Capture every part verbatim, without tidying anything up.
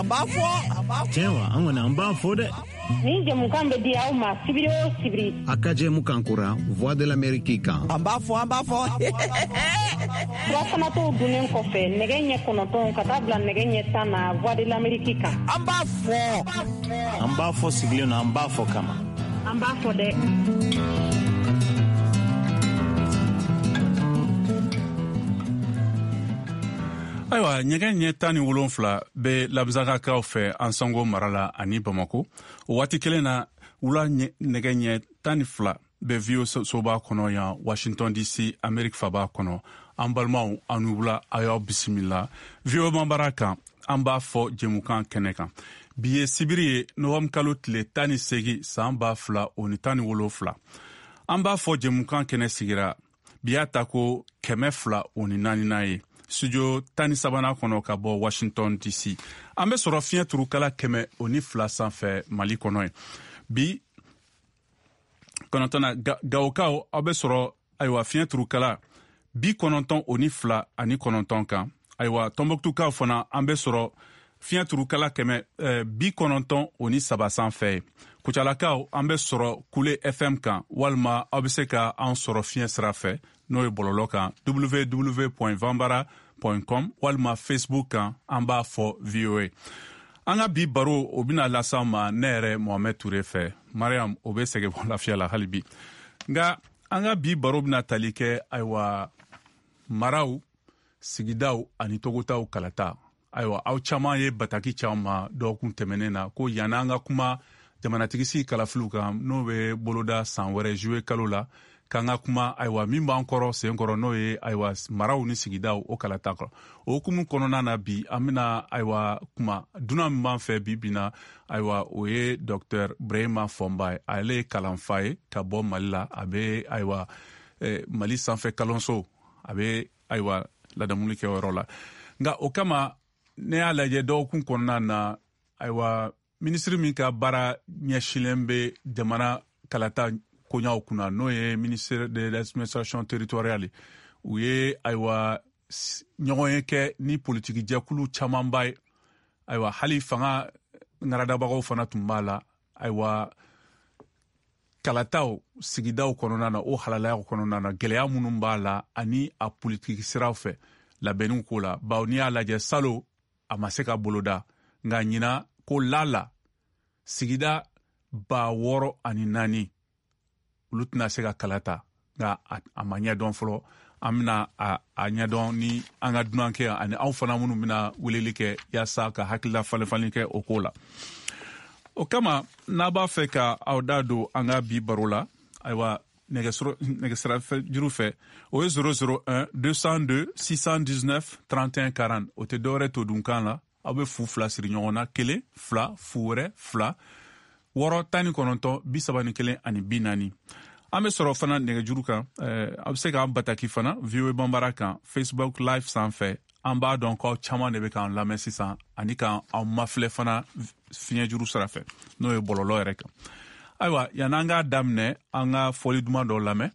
An b'a fɔ, an b'a fɔ. Tiɲɛ wa, an kɔni an b'a fɔ dɛ. Ni jɛmukan bɛ di aw ma sibiri o sibiri. A ka jɛmukan kora Voix de l'Amérique kan. An b'a fɔ, an b'a fɔ. Furafanatɔw dunnen kɔfɛ nɛgɛ ɲɛ kɔnɔntɔn ka taa bila nɛgɛ ɲɛ tan na Voix de l'Amérique kan. An b'a fɔ. An b'a fɔ sigilen na, an b'a fɔ kama. An b'a fɔ dɛ. Ayiwa, ɲɛgɛn ɲɛ tan ni wolonfila bɛ labisakakaw fɛ an sango mara la ani Bamako. O waati kelen na wula nɛgɛ ɲɛ tan ni fila bɛ V O soba kɔnɔ yan Washington D C Amérique faba kɔnɔ. An balimaw an ni wula a y'aw bisimila. V O manbara kan an b'a fɔ jɛmukan kɛnɛ kan. Bi ye sibiri ye nɔgɔmu kalo tile tan ni segin san ba fila o ni tan ni wolonfila. An b'a fɔ jɛmukan kɛnɛ sigira bi y'a ta ko kɛmɛ fila o ni naaninan ye. Studio tan ni sabanan kɔnɔ ka bɔ Washington D C. An bɛ sɔrɔ fiɲɛ turukala kɛmɛ o ni fila sanfɛ Mali kɔnɔ ye. Bi kɔnɔntɔnna Gawokaw aw bɛ sɔrɔ ayiwa fiɲɛ turukala bi kɔnɔntɔn o ni fila ani kɔnɔntɔn kan. Ayiwa Tɔnbɔkutukaw fana an bɛ sɔrɔ fiɲɛ turukala kɛmɛ eh, bi kɔnɔntɔn o ni saba sanfɛ. Kucalakaw an bɛ sɔrɔ Kule F M kan walima aw bɛ se ka an sɔrɔ fiɲɛ sira fɛ n'o ye bɔlɔlɔ kan w w w point vanbara point com walima Facebook kan an b'a fɔ V O A. An ka bi baro o bɛna lase an ma ne yɛrɛ Mohamed Ture fɛ. Mariam o bɛ sɛgɛn bɔ lafiya la hali bi. Nka an ka bi baro bɛna tali kɛ ayiwa maraw, sigidaw ani togotaw kalata. Ayiwa aw caman ye bataki caman ma dɔgɔkun tɛmɛnen na ko yan'an an ka kuma jamanatigisi kalafiliw kan n'o bɛ boloda san wɛrɛ juwe kalo la k'an ka kuma ayiwa min b'an kɔrɔ sen kɔrɔ n'o ye ayiwa maraw ni sigidaw o kalata kɔrɔ. O hukumu kɔnɔna na bi an bɛna ayiwa kuma dunan min b'an fɛ bi bi na ayiwa o ye Dr Brahima Fɔnba ye. Ale ye kalanfa ye ka bɔ Mali la. A bɛ ayiwa eh, Mali sanfɛ kalanso a bɛ ayiwa ladamuni kɛ o yɔrɔ la. Nka o kama ne y'a lajɛ dɔgɔkun kɔnɔna na ayiwa minisiri min ka baara ɲɛsilen bɛ jamana kalata koɲaw kunna n'o ye ministère de l'administration territoriale. U ye ayiwa ɲɔgɔn ye kɛ ni politiki jɛkulu camanba ye. Ayiwa hali fanga ŋaradabagaw fana tun b'a la. Ayiwa kalataw sigidaw kɔnɔna na o halalayaw kɔnɔna na gɛlɛya minnu b'a la ani a politiki siraw fɛ labɛnniw ko la. Bawo n'i y'a lajɛ salo a ma se ka boloda nka ɲina ko lala sigida ba wɔɔrɔ ani naani olu tɛna se ka kalata nka a ma ɲɛdɔn fɔlɔ. An bɛna a ɲɛdɔn ni an ka dunan kɛ ani anw fana minnu bɛna weleli kɛ yaasa ka hakilila falen-falen kɛ o ko la. O kama n'a b'a fɛ ka aw da don an ka bi baro la ayiwa nɛgɛsira juru fɛ o ye zéro zéro un deux cent deux six cent dix-neuf trente et un quarante. O tɛ dɔwɛrɛ to dunkan la. Aw bɛ fu fila siri ɲɔgɔn na kelen fila fu wɛrɛ fila wɔɔrɔ tan ni kɔnɔntɔn bi saba ni kelen ani bi naani. An bɛ sɔrɔ fana nɛgɛjuru kan a bɛ se k'an bataki fana V O A Banbara kan Facebook live sanfɛ. An b'a dɔn k'aw caman de bɛ k'an lamɛn sisan ani k'an mafilɛ fana fiɲɛjuru sira fɛ n'o ye bɔlɔlɔ yɛrɛ kan. Ayiwa yan'an k'a daminɛ an ka fɔli duman dɔ lamɛn.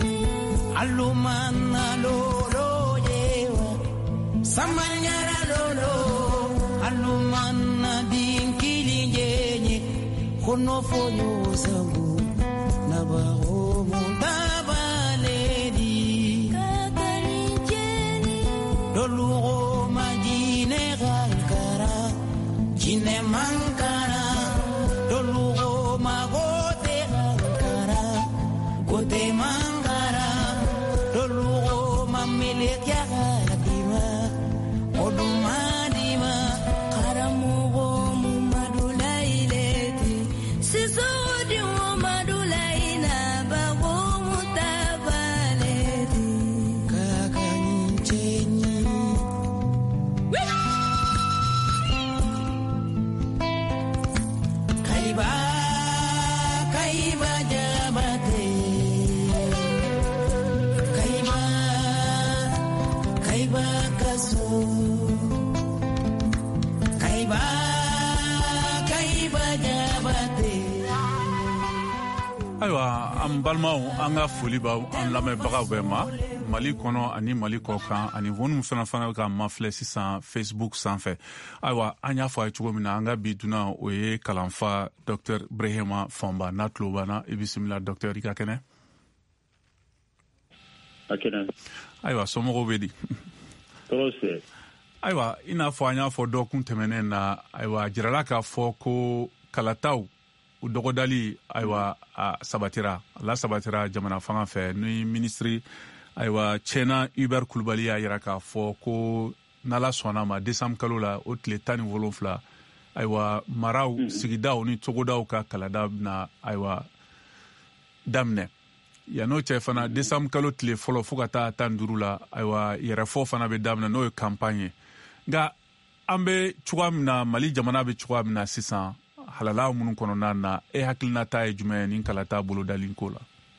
Alumana lo lo lleva, Samanyara lo lolo alumana din kilingenye kono fonyo sangu na baro muntabaledi kakani jeni lolo majine gankara jine mankara lolo magote gankara gote mangara lolo mamile kya Aywa an balimaw an ka foli b'aw an lamɛnbagaw bɛɛ ma Mali kɔnɔ ani Mali kɔkan ani minnu fana fana ka mafilɛ sisan Facebook sanfɛ. Aywa an y'a fɔ a ye cogo min na an ka bi dunan o ye kalanfa Docteur Brehima Fɔnba n'a tulo b'an i bisimila Docteur i ka kɛnɛ. A kɛnɛ. Aywa somɔgɔw bɛ di. Tɔɔrɔ se. Aywa i n'a fɔ an y'a fɔ dɔgɔkun tɛmɛnen na aywa jirala k'a fɔ ko kalataw u dɔgɔdali aywa a sabatira la sabatira jamana fanga fɛ ni ministre aywa Tiɲɛna Hubert Kulubali y'a yira k'a fɔ ko n'ala sɔnna ma décembre kalo la o tile tan ni wolonfila aywa maraw mm -hmm. sigidaw ni cogodaw ka kalada bɛna aywa daminɛ yan'o cɛ fana décembre kalo tile fɔlɔ fo ka taa tan duuru la aywa yɛrɛfɔ fana bɛ daminɛ n'o ye campagne ye nka an bɛ cogoya min na Mali jamana bɛ cogoya min na sisan halala minnu kɔnɔna na e hakilinata ye jumɛn ni kalata bolodali ko la.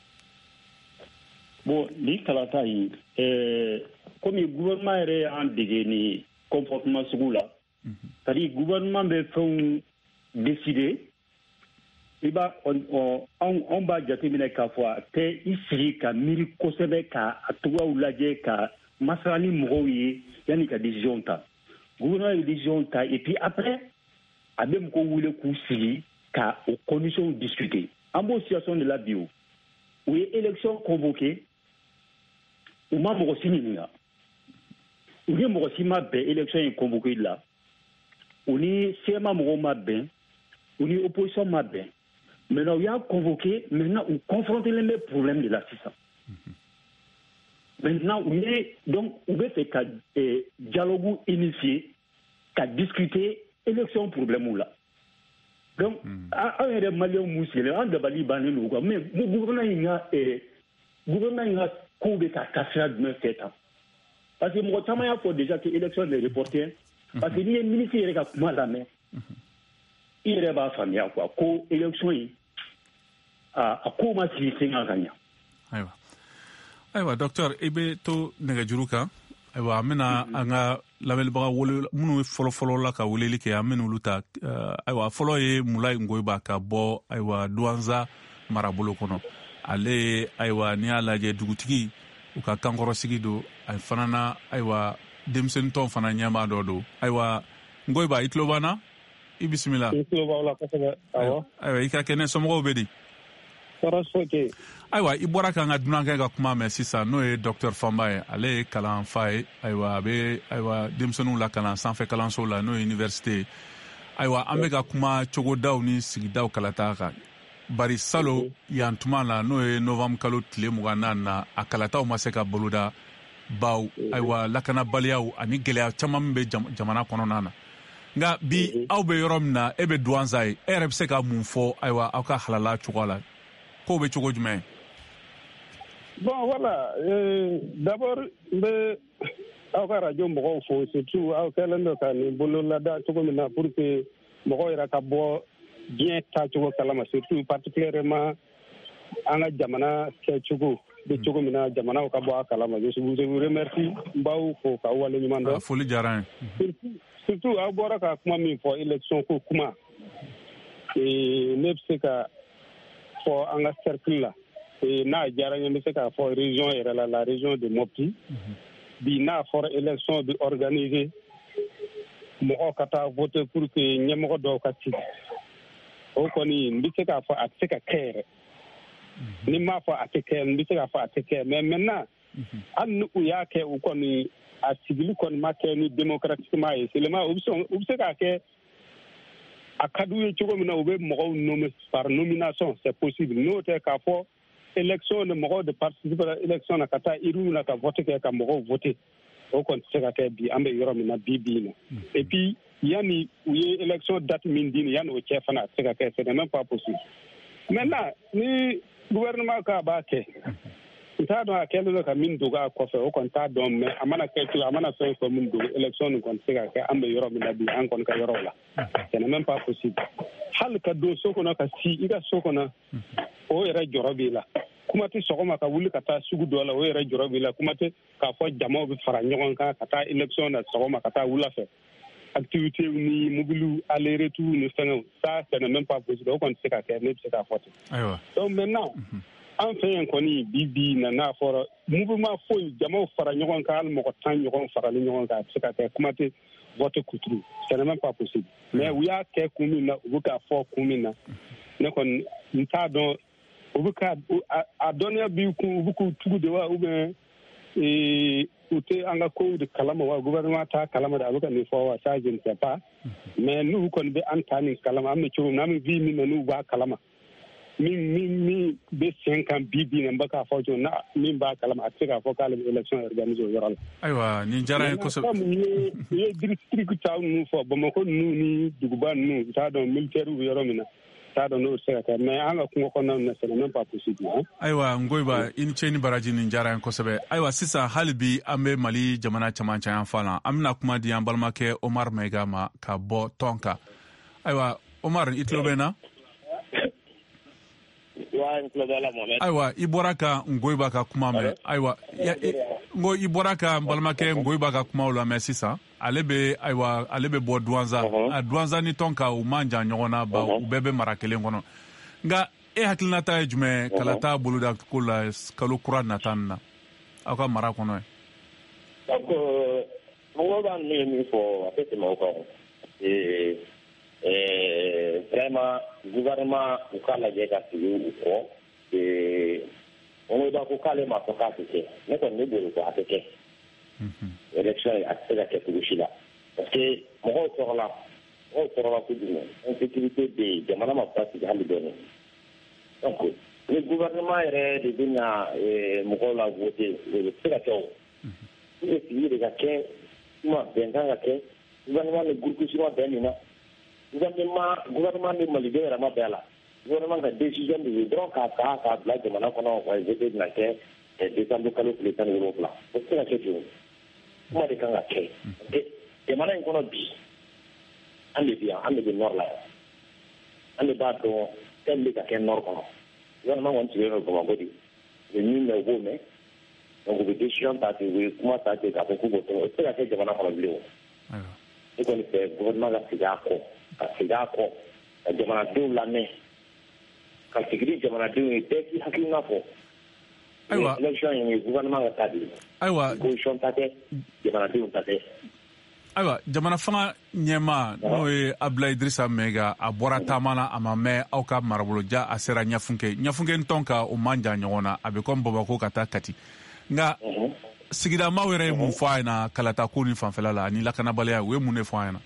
Bon ni kalata yi euh comme gouvernement yɛrɛ y'an dege ni comportement sugu la c'est à dire gouvernement bɛ fɛnw décider i b'a on b'a jateminɛ k'a fɔ a tɛ i sigi ka miiri kosɛbɛ ka a togoyaw lajɛ ka masala ni mɔgɔw ye yanni ka décision ta gouvernement ye décision ta et puis après a bɛ mɔgɔw wele k'u sigi ka o conditions discuter an b'o situation de la bi o u ye élection convoquée u ma mɔgɔ si ɲininka u ni mɔgɔ si ma bɛn élection in convoquée la u ni C M A mɔgɔw ma bɛn u ni opposition ma bɛn maintenant u y'a convoqué maintenant u confrontélen bɛ problème de la sisan maintenant u ye donc u bɛ fɛ ka dialogue initier ka discuter élection problème la donc an yɛrɛ maliyɛnw m'u sigilen an dabali bannen don quoi mais gouvernement in ka gouvernement in ka kow bɛ ka taa sira jumɛn fɛ tan parce que mɔgɔ caman y'a fɔ déjà que élection est reportée parce que n'i ye ministre yɛrɛ ka kuma lamɛn i yɛrɛ b'a faamuya quoi ko élection in a ko ma sigi sen kan ka ɲa. Ayiwa ayiwa docteur i bɛ to nɛgɛjuru kan ayiwa an bɛna an ka lamɛnbaga wele minnu ye fɔlɔfɔlɔ la ka weleli kɛ an bɛna olu ta ayiwa fɔlɔ ye Mulayi Ngoyiba ka bɔ ayiwa Douentza marabolo kɔnɔ ale ayiwa n'i y'a lajɛ dugutigi u ka kankɔrɔsigi don a fana na ayiwa denmisɛnnitɔn fana ɲɛmaa dɔ don ayiwa Ngoyiba i tulo b'an na i bisimila. I tulo b'aw la kosɛbɛ awɔ. Ayiwa i ka kɛnɛ somɔgɔw bɛ di. Tɔɔrɔ foyi tɛ yen. Ayiwa i bɔra k'an ka dunankɛ ka kuma mɛn sisan n'o ye Docteur Fɔnba ye ale ye kalanfa ye ayiwa a bɛ ayiwa denmisɛnninw la kalan sanfɛ kalanso la n'o ye université ye ayiwa an bɛ ka kuma cogodaw ni sigidaw kalata kan bari salon yan tuma la n'o ye novembre kalo tile mugan naani na a kalataw ma se ka boloda baw ayiwa lakanabaliyaw ani gɛlɛya caman min bɛ jamana kɔnɔna na nka bi aw bɛ yɔrɔ min na e bɛ Douentza ye e yɛrɛ bɛ se ka mun fɔ ayiwa aw ka halala cogoya la k'o bɛ cogo jumɛn. Bon voilà euh, d'abord n bɛ aw ka radio mɔgɔw fo surtout aw kɛlen don ka nin bololada cogo min na pour que mɔgɔw yɛrɛ ka bɔ diɲɛ taacogo kalama surtout particulièrement an ka jamana kɛcogo bɛ cogo min na jamanaw ka bɔ a kalama je vous remercie n b'aw fo k'aw waleɲuman dɔn. Foli diyara n ye. Surtout aw bɔra ka kuma min fɔ élection ko kuma ne bɛ se ka fɔ an ka cercle la n'a diyara n ye n bɛ se k'a fɔ région yɛrɛ la la région de Mopti bi n'a fɔra élection bɛ organiser mɔgɔw ka taa voter pour que ɲɛmɔgɔ dɔw ka sigi o kɔni n bɛ se k'a fɔ a tɛ se ka kɛ yɛrɛ ni n m'a fɔ a tɛ kɛ n bɛ se k'a fɔ a tɛ kɛ mais maintenant hali ni u y'a kɛ u kɔni a sigili kɔni ma kɛ ni démocratiquement ye seulement u bɛ sɔn u bɛ se k'a kɛ a ka d'u ye cogo min na u bɛ mɔgɔw nommer par nomination c'est possible n'o tɛ k'a fɔ élection ni mɔgɔw de participer la élection na ka taa urne na ka vote kɛ ka mɔgɔw voter o kɔni tɛ se ka kɛ bi an bɛ yɔrɔ min na bi bi in na et puis yanni u ye élection date min di yanni o cɛ fana a tɛ se ka kɛ c'est même pas possible maintenant ni gouvernement ka b'a kɛ n t'a dɔn a kɛlen don ka min dogo a kɔfɛ o kɔni t'a dɔn mais a mana kɛ cogo a mana fɛn fɛn min dogo élection nin kɔni tɛ se ka kɛ an bɛ yɔrɔ min na bi an kɔni ka yɔrɔ la c'est même pas possible hali ka don so kɔnɔ ka si i ka so kɔnɔ o yɛrɛ jɔrɔ b'i la kuma tɛ sɔgɔma ka wuli ka taa sugu dɔ la o yɛrɛ jɔrɔ b'i la kuma tɛ k'a fɔ jamaw bɛ fara ɲɔgɔn kan ka taa élection na sɔgɔma ka taa wula fɛ activités ni mobiliw aller retour ni fɛngɛw ça c'est même pas possible o kɔni tɛ se ka kɛ ne bɛ se k'a fɔ ten donc maintenant an fɛ yan kɔni bi bi na n'a fɔra mouvement foyi jamaw fara ɲɔgɔn kan hali mɔgɔ tan ɲɔgɔn farali ɲɔgɔn kan a tɛ se ka kɛ kuma tɛ vote kuturu c'est même pas possible mais u y'a kɛ kun min na u bɛ k'a fɔ kun min na ne kɔni n t'a dɔn u bɛ ka a dɔnniya b'i kun u bɛ k'u tugu de wa ou bien u tɛ an ka kow de kalama wa gouvernement t'a kalama de a bɛ ka nin fɔ wa ça je ne sais pas mais n'u kɔni bɛ an ta nin kalama an bɛ cogo min na an bɛ vie min na n'u b'a kalama min min min bɛ sen kan bi bi na n bɛ k'a fɔ cogo na min b'a kalama a tɛ se k'a fɔ k'ale bɛ élection organiser o yɔrɔ la. ayiwa nin diyara n ye kosɛbɛ. u ye district taw ninnu fɔ bamakɔ ninnu ni duguba ninnu u t'a dɔn militaire bɛ yɔrɔ min na t'a dɔn n'o bɛ se ka kɛ mais an ka kungo kɔnɔnaw na c'est même pas possible. ayiwa Ngoyiba i ni ce ni baraji nin diyara n ye kosɛbɛ ayiwa sisan hali bi an bɛ Mali jamana cɛmancɛ yan fan na an bɛna kuma di an balimakɛ Omar Mayiga ma ka bɔ tɔn kan ayiwa Omar i tulo bɛ n na. ayiwa i bɔra ka Ngoyiba ka kuma mɛn ayiwa n ko i bɔra ka n balimakɛ Ngoyiba ka kumaw lamɛn sisan ale bɛ ayiwa ale bɛ bɔ Douentza a Douentza ni Tɔnka u man jan ɲɔgɔn na ba u bɛɛ bɛ mara kelen kɔnɔ nka e hakilinata ye jumɛn kala t'a boloda ko la kalo kura nata nin na aw ka mara kɔnɔ ye. donc mɔgɔw b'a min min fɔ a tɛ tɛmɛ o kan vraiment gouvernement u k'a lajɛ ka sigi u kɔ mɔgɔw b'a ko k'ale ma fɔ k'a tɛ kɛ ne kɔni ne bolo ko a tɛ kɛ élection a tɛ se ka kɛ cogo si la parce que mɔgɔw tɔɔrɔla mɔgɔw tɔɔrɔla kojugu insécurité bɛ yen jamana ma basigi hali dɔɔni donc ni gouvernement yɛrɛ de bɛ na mɔgɔw la voter o bɛ se ka kɛ o i bɛ sigi de ka kɛ kuma bɛnkan ka kɛ gouvernement ni groupe sur bɛn nin na gouvernement gouvernement ni maliden yɛrɛ ma bɛn a la gouvernement ka décision de ye dɔrɔn k'a ta k'a bila jamana kɔnɔ wa voter bɛna kɛ décembre kalo tile tan ni wolonwula o tɛ se ka kɛ ten kuma de kan ka kɛ jamana in kɔnɔ bi an de bi yan an de bɛ nord la yan an de b'a dɔn fɛn bɛ ka kɛ nord kɔnɔ gouvernement kɔni sigilen don Bamakɔ de u bɛ min mɛn u b'o mɛn donc u bɛ décision ta ten u bɛ kuma ta ten k'a fɔ k'u b'o tɔn o tɛ se ka kɛ jamana kɔnɔ bilen o ne kɔni fɛ gouvernement ka segin a kɔ ka segin a kɔ ka jamanadenw lamɛn ka sigidi jamanadenw ye bɛɛ k'i hakilina fɔ. ayiwa élection ye gouvernement ka taa de ye. ayiwa opposition ta tɛ jamanadenw ta tɛ. ayiwa jamana fanga ɲɛmaa n'o ye Abdoulaye Idrissa Mayiga a bɔra taama na a ma mɛn aw ka marabolo ja a sera Ɲafunke Ɲafunke ni Tɔn ka o man jan ɲɔgɔn na a bɛ kɔmi Bamako ka taa Kati nka sigida maaw yɛrɛ ye mun fɔ a ɲɛna kalata ko ni fanfɛla la ani lakanabaliya u ye mun de fɔ a ɲɛna.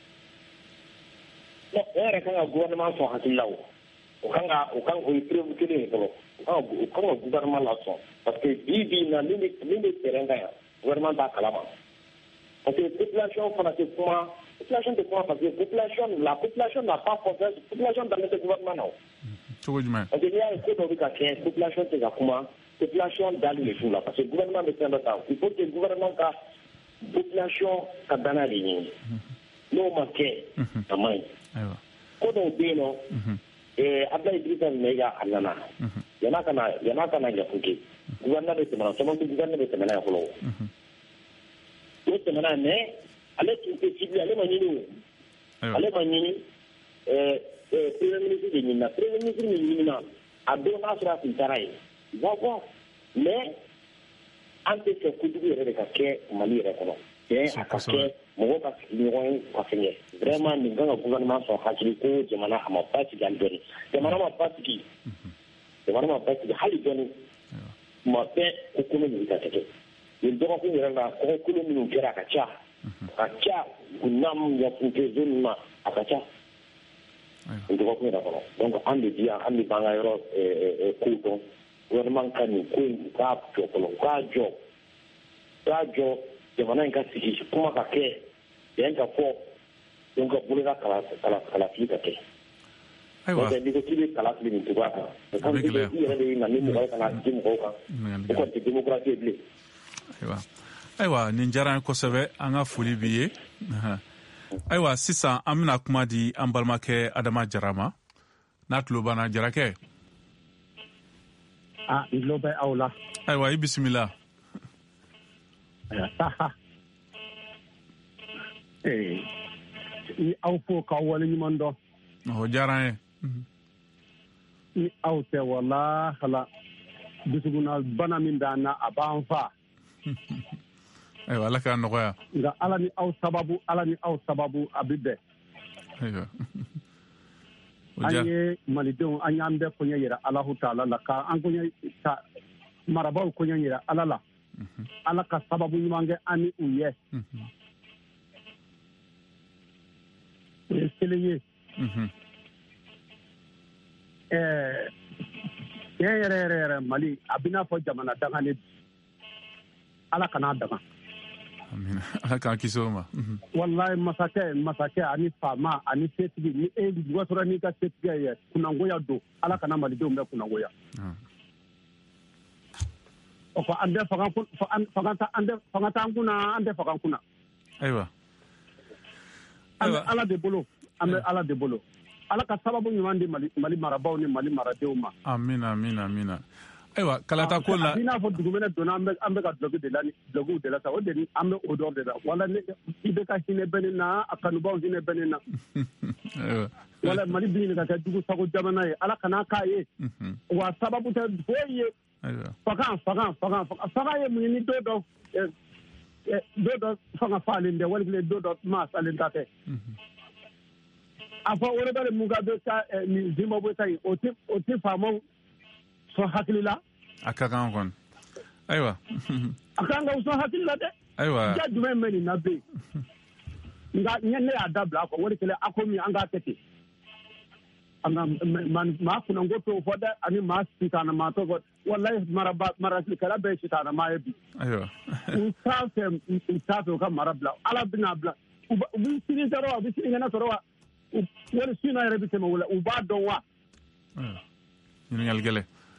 o yɛrɛ kan ka gouvernement sɔn hakili la o o kan ka o kan o ye preuve kelen ye fɔlɔ o kan ka gouvernement la sɔn parce que bi bi na min bɛ min bɛ terrain kan yan gouvernement t'a kalama parce que population fana tɛ kuma population tɛ kuma parce que population la population n'a pas confiance population dalen tɛ gouvernement na o. cogo jumɛn. parce que n'i y'a ye ko dɔ bɛ ka kɛ population tɛ ka kuma population dalen de t'u la parce que gouvernement bɛ fɛn dɔ ta il faut que gouvernement ka population ka danaya de ɲini n'o ma kɛ a man ɲi. ko dɔw bɛ yen nɔ Abdoulaye Idrissa Mayiga a nana yan'a ka na yan'a ka na Ɲafunke gouvernement de tɛmɛna Tɔnbukutu gouvernement de tɛmɛna yan fɔlɔ o. o tɛmɛna mais ale tun tɛ ciblé ale ma ɲini o ale ma ɲini premier ministre de ɲinina premier ministre min ɲinina a don n'a sɔrɔ a tun taara yen il va voir mais an tɛ fɛ kojugu yɛrɛ de ka kɛ Mali yɛrɛ kɔnɔ mais a ka kɛ mɔgɔ ka sigi ɲɔgɔn ka fɛngɛ vraiment nin kan ka gouvernement sɔn hakili ko jamana a ma basigi hali dɔɔni jamana ma basigi jamana ma basigi hali dɔɔni tuma bɛɛ ko kolo nin ka kɛ nin dɔgɔkun yɛrɛ la kɔgɔkolo minnu kɛra a ka ca a ka ca gunam yakunte zone ma a ka ca nin dɔgɔkun yɛrɛ kɔnɔ donc an de bi yan an de b'an ka yɔrɔ ko dɔn gouvernement ka nin ko in u k'a jɔ fɔlɔ u k'a jɔ u k'a jɔ jamana in ka sigi kuma ka kɛ yan ka fɔ donc ka bolo ka kalafili ka kɛ ayiwa n'i ko k'i bɛ kalafili nin cogoya kan kan i yɛrɛ de ye na ni mɔgɔ kana di mɔgɔw kan o kɔni tɛ démocratie ye bilen ayiwa ayiwa nin diyara an ye kosɛbɛ an ka foli b'i ye ayiwa sisan an bɛna kuma di an balimakɛ Adama Jara ma n'a tulo banna Jarakɛ ah n tulo bɛ aw la ayiwa i bisimila ee ni aw fo k'aw waleɲuman dɔn o diyara an ye ni aw tɛ walahala dusukuna bana min b'an na a b'an fa ayiwa ala k'a nɔgɔya nka ala ni aw sababu ala ni aw sababu a bɛ bɛn ayiwa an ye malidenw an y'an bɛɛ koɲɛ yira alahu taala la ka an koɲɛ ka marabaw koɲɛ yira ala la ala ka sababu ɲuman kɛ an ni u ye o ye kelen ye ɛɛ tiɲɛ yɛrɛ yɛrɛ yɛrɛ mali a bɛ n'a fɔ jamana danga ne ala kan'a danga amina ala k'an kisi o ma wallahi masakɛ masakɛ ani faama ani setigi ni e duga sɔrɔ n'i ka setigi ye kunangoya don ala kana malidenw bɛɛ kunangoya o ko an bɛ fanga fanga an bɛ fanga t'an kunna an tɛ fanga kunna ayiwa an bɛ ala de bolo an bɛ ala de bolo ala ka sababu ɲuman di mali mali marabaw ni mali maradenw ma amina amina amina ayiwa kalata ko la i n'a fɔ dugumɛnɛ donna an bɛ an bɛ ka duloki de la ni dulokiw de la sa o de an bɛ o dɔ de la wala ne i bɛ ka hinɛ bɛ ne na a kanubaw hinɛ bɛ ne na ayiwa wala mali bi ɲini ka kɛ dugu sago jamana ye ala kana k'a ye wa sababu tɛ foyi ye ayiwa faga faga faga faga ye mun ye ni dɔ dɔ dɔ dɔ fanga falen tɛ wali kelen dɔ dɔ maa salen ta tɛ a fɔ o de bɛ Mugabe ka nin Zimbabwe ta in o tɛ o tɛ faamaw sɔn hakili la a ka kan kɔni ayiwa a kan ka sɔn hakili la dɛ ayiwa ja jumɛn bɛ nin na bɛ yen nka ne y'a dabila a kɔ wali kelen a ko min an k'a kɛ ten an ka maa kunanko t'o fɔ dɛ ani maa sitanama t'o fɔ walayi maraba marasikɛla bɛɛ ye sitanama ye bi ayiwa u t'a fɛ u t'a fɛ u ka mara bila ala bɛna bila u bɛ sini sɔrɔ wa u bɛ sini kɛnɛ sɔrɔ wa wali sini yɛrɛ bɛ tɛmɛ o la u b'a dɔn wa ɲininkali gɛlɛn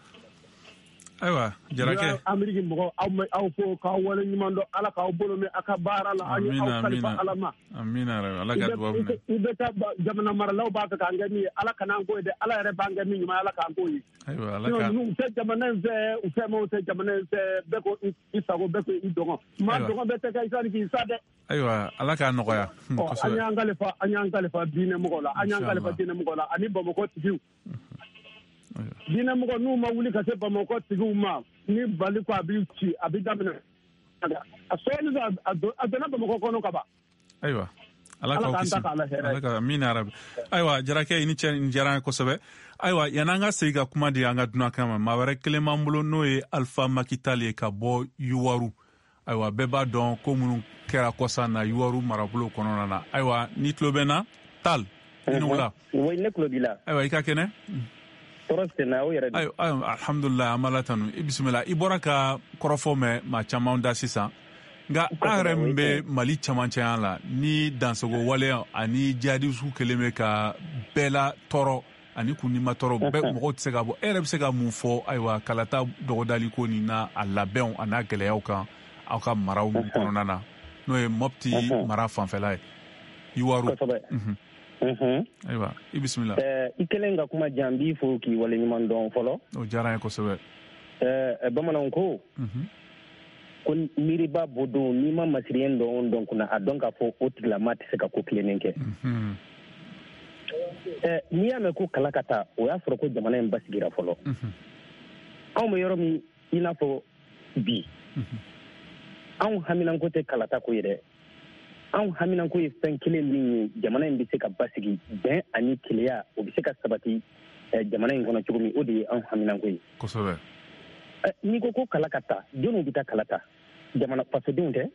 ayiwa Jarakɛ Ameriki mɔgɔ aw aw fo k'aw wale ɲuman dɔn ala k'aw bolo mɛn a ka baara la aw ye aw kalifa ala ma amina ala ka duwawu minɛ i bɛ taa jamana maralaw b'a fɛ k'an kɛ min ye ala kana'an k'o ye dɛ ala yɛrɛ b'an kɛ min ɲuman ala k'an k'o ye ayiwa ala ka u tɛ jamana in fɛ u fɛn ma u tɛ jamana in fɛ bɛɛ ko i sago bɛɛ ko i dɔgɔn maa dɔgɔn bɛɛ tɛ kɛ i sani k'i sa dɛ ayiwa ala k'a nɔgɔya an y'an kalifa an y'an kalifa diinɛ mɔgɔw la an y'an kalifa diinɛ mɔgɔw la ani Bamakɔ tigiw diinɛ mɔgɔ n'u ma wuli ka se Bamakɔ tigiw ma ni bali ko a b'i ci a bɛ daminɛ a sɔɔni a donna Bamakɔ kɔnɔ ka ban ayiwa ala k'aw kisi ala ka amina arabi ayiwa Jarakɛ i ni cɛ nin diyara an ye kosɛbɛ ayiwa yan'an ka segin ka kuma di an ka dunan kan ma maa wɛrɛ kelen b'an bolo n'o ye Alifa Makitali ye ka bɔ Yuwaru ayiwa bɛɛ b'a dɔn ko minnu kɛra kɔsan na Yuwaru marabolo kɔnɔna na ayiwa ni tulo bɛ n na Tal i ni wula ne tulo b'i la ayiwa i ka kɛnɛ tɔɔrɔ tɛ na o yɛrɛ de ayiwa alhamdulilayi an b'ala tanu i bisimila i bɔra ka kɔrɔfɔ mɛn maa caman da sisan nka an yɛrɛ min bɛ Mali camancɛya la ni dansago waleya ani jihadisw kelen bɛ ka bɛɛ la tɔɔrɔ ani kundima tɔɔrɔ bɛɛ mɔgɔw tɛ se ka bɔ e yɛrɛ bɛ se ka mun fɔ ayiwa kalata dɔgɔdali ko nin n'a a labɛnw a n'a gɛlɛyaw kan aw ka maraw kɔnɔna na n'o ye Mopti mara fanfɛla ye Yuwaru ayiwa i bisimila i kɛlen ka kuma jan b'i fo k'i wale ɲuman dɔn fɔlɔ o diyara n ye kosɛbɛ bamananw ko ko miiriba bɔ don n'i ma masiriyen dɔn dɔn kunna a dɔn k'a fɔ o tigilama tɛ se ka ko tilennen kɛ n'i y'a mɛn ko kala ka taa o y'a sɔrɔ ko jamana in basigira fɔlɔ anw bɛ yɔrɔ min i n'a fɔ bi anw haminanko tɛ kalata ko ye dɛ anw haminan ko ye fɛn kelen min ye jamana in bɛ se ka basigi bɛn ani keleya o bɛ se ka sabati jamana in kɔnɔ cogo min o de ye anw haminan ko ye. kosɛbɛ. n'i ko ko kala ka ta denw bɛ taa kala ta jamana fasodenw tɛ.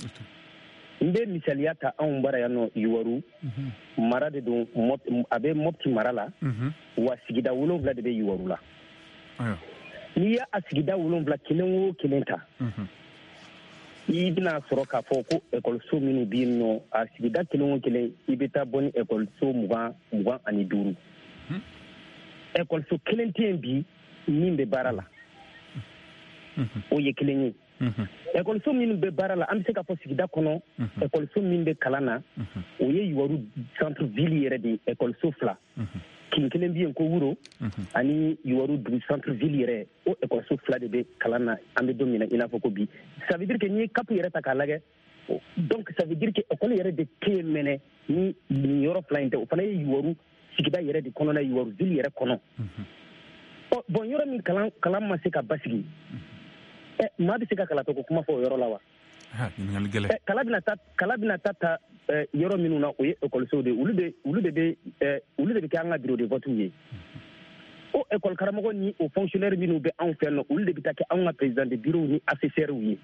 n bɛ misaliya ta anw bara yan nɔ Iwaru mara de don a bɛ Mopti mara la wa sigida wolonwula de bɛ Iwaru la. n'i y'a sigida wolonwula kelen o kelen ta. i bɛna sɔrɔ k'a fɔ ko ekɔliso minnu bɛ yen nɔ a sigida kelen o kelen i bɛ taa bɔ ni ekɔliso mugan mugan ani duuru. ekɔliso kelen tɛ yen bi min bɛ baara la. o ye kelen ye. ekɔliso minnu bɛ baara la an bɛ se k'a fɔ sigida kɔnɔ ekɔliso min bɛ kalan na o ye Iwaru centre ville yɛrɛ de ekɔliso fila. kin kelen bɛ yen ko Wuro ani Iwaru dugu centre ville yɛrɛ o ekɔliso fila de bɛ kalan na an bɛ don min na i n'a fɔ ko bi ça veut dire que n'i ye kapu yɛrɛ ta k'a lajɛ donc ça veut dire que ekɔli yɛrɛ de tɛ mɛnɛ ni nin yɔrɔ fila in tɛ o fana ye Iwaru sigida yɛrɛ de kɔnɔna Iwaru ville yɛrɛ kɔnɔ. bon yɔrɔ min kalan kalan ma se ka basigi ɛ maa bɛ se ka kalatɔ ko kuma fɔ o yɔrɔ la wa. kala bɛna ta kala bɛna ta ta yɔrɔ minnu na o ye ekɔlisow de olu de olu de bɛ olu de bɛ kɛ an ka bureau de vote ye. o ekɔli karamɔgɔ ni o fonctionnaire minnu bɛ anw fɛ nɔ olu de bɛ taa kɛ anw ka président de bureau ni assesseurs ye.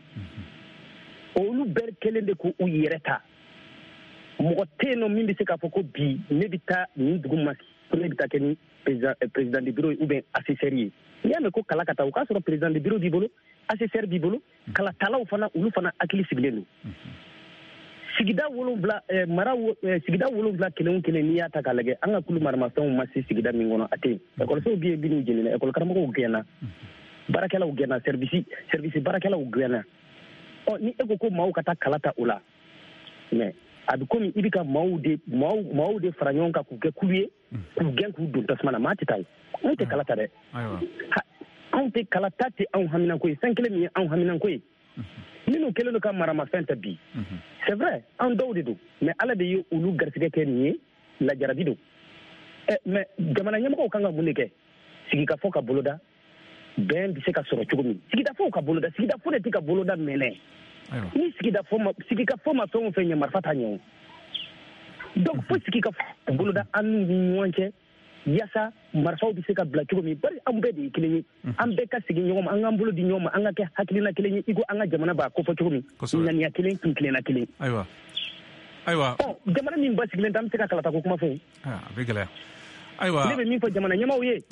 olu bɛɛ kelen de k'u yɛrɛ ta mɔgɔ tɛ yen nɔ min bɛ se k'a fɔ ko bi ne bɛ taa nin dugu ma ko ne bɛ taa kɛ ni président de bureau ou bien assesseur ye. n'i y'a mɛn ko kala ka taa o k'a sɔrɔ président de bureau b'i bolo assesseur b'i bolo kala talaw fana olu fana hakili sigilen don. sigida wolonwula mara sigida wolonwula kelen o kelen n'i y'a ta k'a lajɛ an ka kulu maramafɛnw ma se sigida min kɔnɔ a tɛ yen. ekɔlisow bɛ yen minnu jenina ekɔli karamɔgɔw gɛnna baarakɛlaw gɛnna service service baarakɛlaw gɛnna. ɔ ni e ko ko maaw ka taa kala ta o la mais a bɛ komi i bɛ ka maaw de maaw maaw de fara ɲɔgɔn kan k'u kɛ kulu ye k'u gɛn k'u don tasuma na maa tɛ taa ye anw tɛ kala ta dɛ. anw tɛ kala ta tɛ anw haminanko ye fɛn kelen min ye anw haminanko ye minnu kɛlen don ka maramafɛn ta bi c'est vrai anw dɔw de don mais ala de ye olu garisigɛ kɛ nin ye lajarabi don. ɛ mais jamana ɲɛmɔgɔw kan ka mun de kɛ sigikafɔ ka boloda bɛn bɛ se ka sɔrɔ cogo min sigidafɔw ka boloda sigidafɔ de tɛ ka boloda mɛnɛ ni sigidafɔ ma sigikafɔ ma fɛn o fɛn ɲɛ marifa t'a ɲɛ o donc fo sigikafɔ boloda an n'u ni ɲɔgɔn cɛ yaasa marifaw bɛ se ka bila cogo min bari an bɛɛ de ye kelen ye an bɛɛ ka segin ɲɔgɔn ma an k'an bolo di ɲɔgɔn ma an ka kɛ hakilina kelen ye i ko an ka jamana b'a kofɔ cogo min ŋaniya kelen kun tilenna kelen. ayiwa ayiwa ɔ jamana min ba sigilen tɛ an bɛ se ka kalata ko kuma fɔ yen. a bɛ gɛlɛya ayiwa ne bɛ min fɔ jamana ɲɛmaaw ye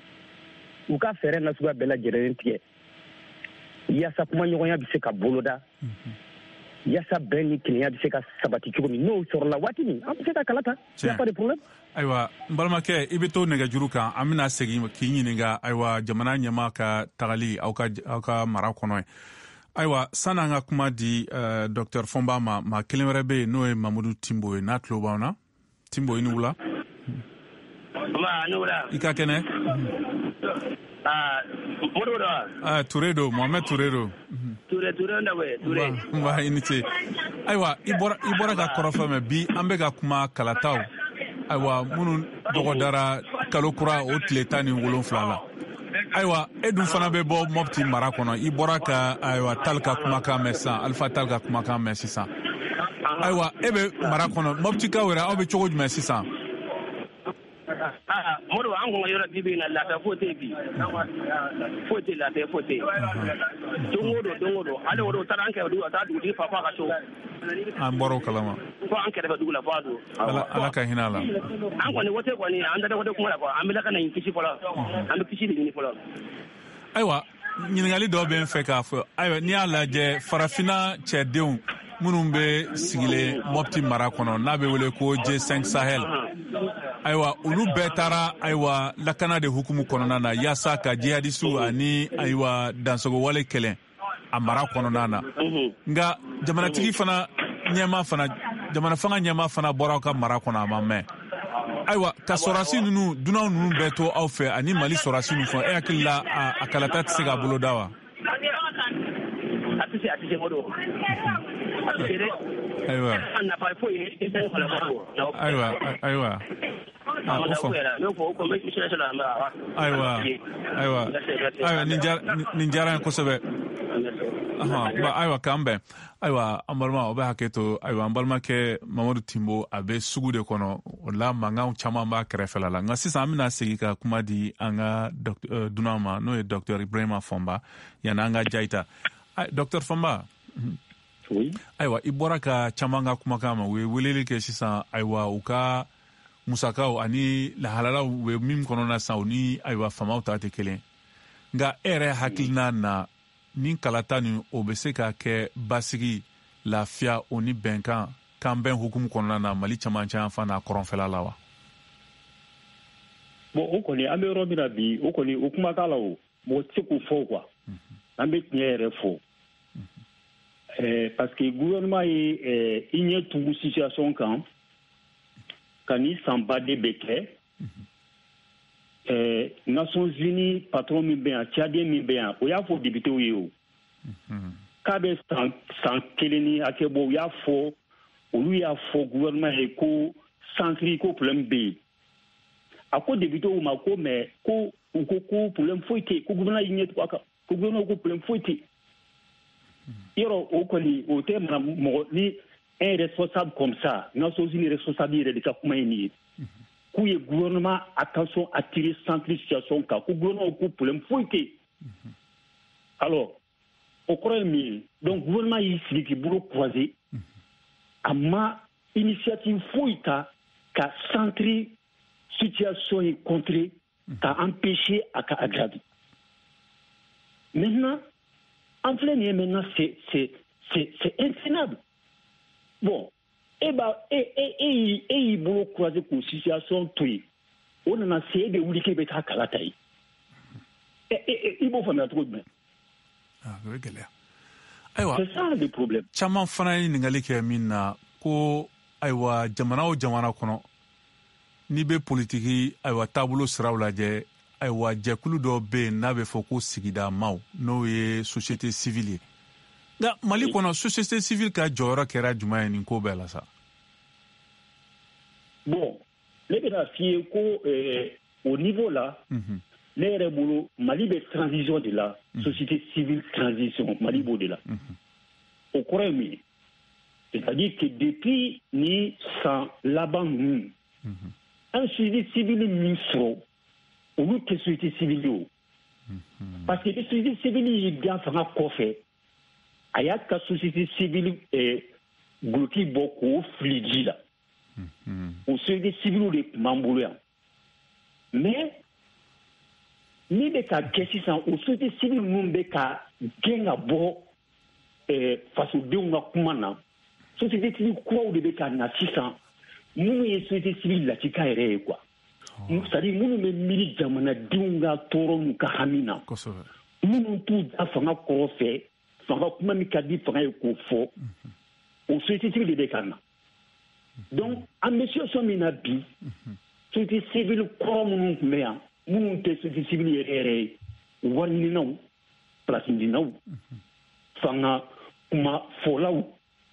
u ka fɛɛrɛ nasuguya bɛɛ lajɛlen tigɛ yaasa kuma ɲɔgɔnya bɛ se ka boloda yaasa bɛn ni kelenya bɛ se ka sabati cogo min n'o sɔrɔla waati min an bɛ se ka kala ta y a pas de problème. ayiwa n balimakɛ i bɛ to nɛgɛjuru kan an bɛna segin k'i ɲininka ayiwa jamana ɲɛmaa ka tagali aw ka aw ka mara kɔnɔ ye ayiwa sani an ka kuma di uh, docteur Fɔnba ma maa kelen wɛrɛ bɛ yen n'o ye Mamadu Tinbo ye n'a tulo b'anw na Tinbo i ni wula. i ka kɛnɛ. Moro da. Ah, Touré do, Mohamed Touré do. Touré Touré da we, Touré. Ba i ni ce. Ayiwa, i bɔra i bɔra ka kɔrɔfɔ mɛ bi an bɛ ka kuma kalataw. Ayiwa, minnu dɔgɔdara kalo kura o tile tan ni wolonwula la. Ayiwa, e dun fana bɛ bɔ Mopti mara kɔnɔ. I bɔra ka ayiwa Tal ka kumakan mɛn sisan, Alifa Tal ka kumakan mɛn sisan. Ayiwa, e bɛ mara kɔnɔ. Moptikaw yɛrɛ aw bɛ cogo jumɛn sisan? Ah, Moro an ko yɔrɔ bibi na la fote bi. Fote la te fote. Dongo do dongo do. Ale woro taran ke du ata du di papa ka so. An bɔr'o kalama. Ko an kɛrɛfɛ dugu la fɔ do. Ala ala ka hinɛ la. An kɔni wote kɔni an da wote kuma la quoi. An bɛ ka na in kisi fɔlɔ. An bɛ kisi de ɲini fɔlɔ. Ayiwa, ɲininkali dɔ bɛ n fɛ k'a fɔ. Ayiwa, n'i y'a lajɛ farafinna cɛdenw minnu bɛ sigilen Mopti mara kɔnɔ n'a bɛ wele ko G cinq Sahel. Ayiwa, olu bɛɛ taara ayiwa lakana de hukumu kɔnɔna na yaasa ka jihadistu ani ayiwa dansogowale kɛlɛ a mara kɔnɔna na. Nka jamanatigi fana ɲɛma fana jamana fanga ɲɛma fana bɔra aw ka mara kɔnɔ a ma mɛn. Ayiwa, ka sɔrɔdasi ninnu dunan ninnu bɛɛ to aw fɛ ani Mali sɔrɔdasi ninnu fɔ e hakili la a kalata tɛ se k'a bolo da wa? A tɛ se a tɛ se Moro. Ayiwa. Ayiwa ayiwa. Ah, ufo. Ayiwa ayiwa ayiwa nin diyara n kosɛbɛ. aha ba aywa kambe aywa ambalma obe haketo aywa ambalma ke Mamadou Timbo abe sugu de kono la manga chama ba krefela la nga sisa amina segika kuma di anga docteur uh, Dunama no e docteur Ibrahima Fomba yana anga jaita docteur Fomba oui aywa iboraka chama nga kuma kama we welele ke sisa aywa uka musakao ani la halala we mim kono na sauni aywa fama utate kelen nga ere hakilina na nin kalata ni o bɛ se ka kɛ basigi lafiya o ni bɛnkan kan bɛn hukumu kɔnɔna na Mali camancɛ yan fan n'a kɔrɔnfɛla la wa. bon o kɔni an bɛ yɔrɔ min na bi o kɔni o kuma t'a la o mɔgɔ tɛ se k'o fɔ quoi an bɛ tiɲɛ yɛrɛ fɔ parce que gouvernement ye i ɲɛ tugu situation kan ka ni san baden bɛ kɛ Eh, Nations Unies patron min bɛ yan Tchadien min bɛ yan o y'a fɔ député ye o k'a bɛ san san kelen ni hakɛ bɔ o y'a fɔ olu y'a fɔ gouvernement ye ko centre ko problème bɛ yen a ko député ma ko mais ko u ko ko problème foyi tɛ ko gouvernement y'i ɲɛ tugu a kan ko gouvernement ko problème foyi tɛ yɔrɔ o kɔni o tɛ mɔgɔ ni un responsable comme ça Nations Unies responsable yɛrɛ de ka kuma ye nin ye k'u ye gouvernement attention attirer centre situation kan ko gouvernement ko problème foyi tɛ alors o kɔrɔ ye min ye donc gouvernement y'i sigi k'i bolo croiser a ma initiative foyi ta ka centre situation ye contrer ka empêcher a ka aggraver maintenant en filɛ nin ye maintenant c'est c'est c'est c'est intenable bon e ba e e e e y'i bolo croiser k'o situation to yen o nana se e bɛ wuli k'e bɛ taa kala ta yen e e i b'o faamuya cogo jumɛn. ah o ye gɛlɛya ayiwa c'est ça le problème. caman fana ye ɲininkali kɛ min na ko ayiwa jamana o jamana kɔnɔ n'i bɛ politiki ayiwa taabolo siraw lajɛ ayiwa jɛkulu dɔ bɛ yen n'a bɛ fɔ ko sigida maaw n'o ye société civile ye nka Mali kɔnɔ société civile ka jɔyɔrɔ kɛra jumɛn ye nin ko bɛɛ la sa. bon ne bɛna f'i ye ko au niveau la ne yɛrɛ bolo Mali bɛ transition de la société civile transition Mali b'o de la o kɔrɔ ye mun ye c'est-à-dire que depuis ni san laban ninnu an société civile min sɔrɔ olu tɛ société civile o parce que ni société civile y'i gan fanga kɔfɛ a y'a ka société civile guloki bɔ k'o fili ji la o société civile de tun b'an bolo yan mais min bɛ ka kɛ sisan o société civile ninnu bɛ ka gɛn ka bɔ fasodenw ka kuma na société civile kuraw de bɛ ka na sisan minnu ye société civile latika yɛrɛ ye quoi c'est-à-dire minnu bɛ miiri jamanadenw ka tɔɔrɔ n'u ka hami na minnu t'u da fanga kɔrɔ fɛ fanga kuma min ka di fanga ye k'o fɔ o société civile de bɛ ka na donc an bɛ situation min na bi société civile kɔrɔ minnu tun bɛ yan minnu tɛ société civile yɛrɛ yɛrɛ ye wari ɲininaw place dinaw fanga kuma fɔlaw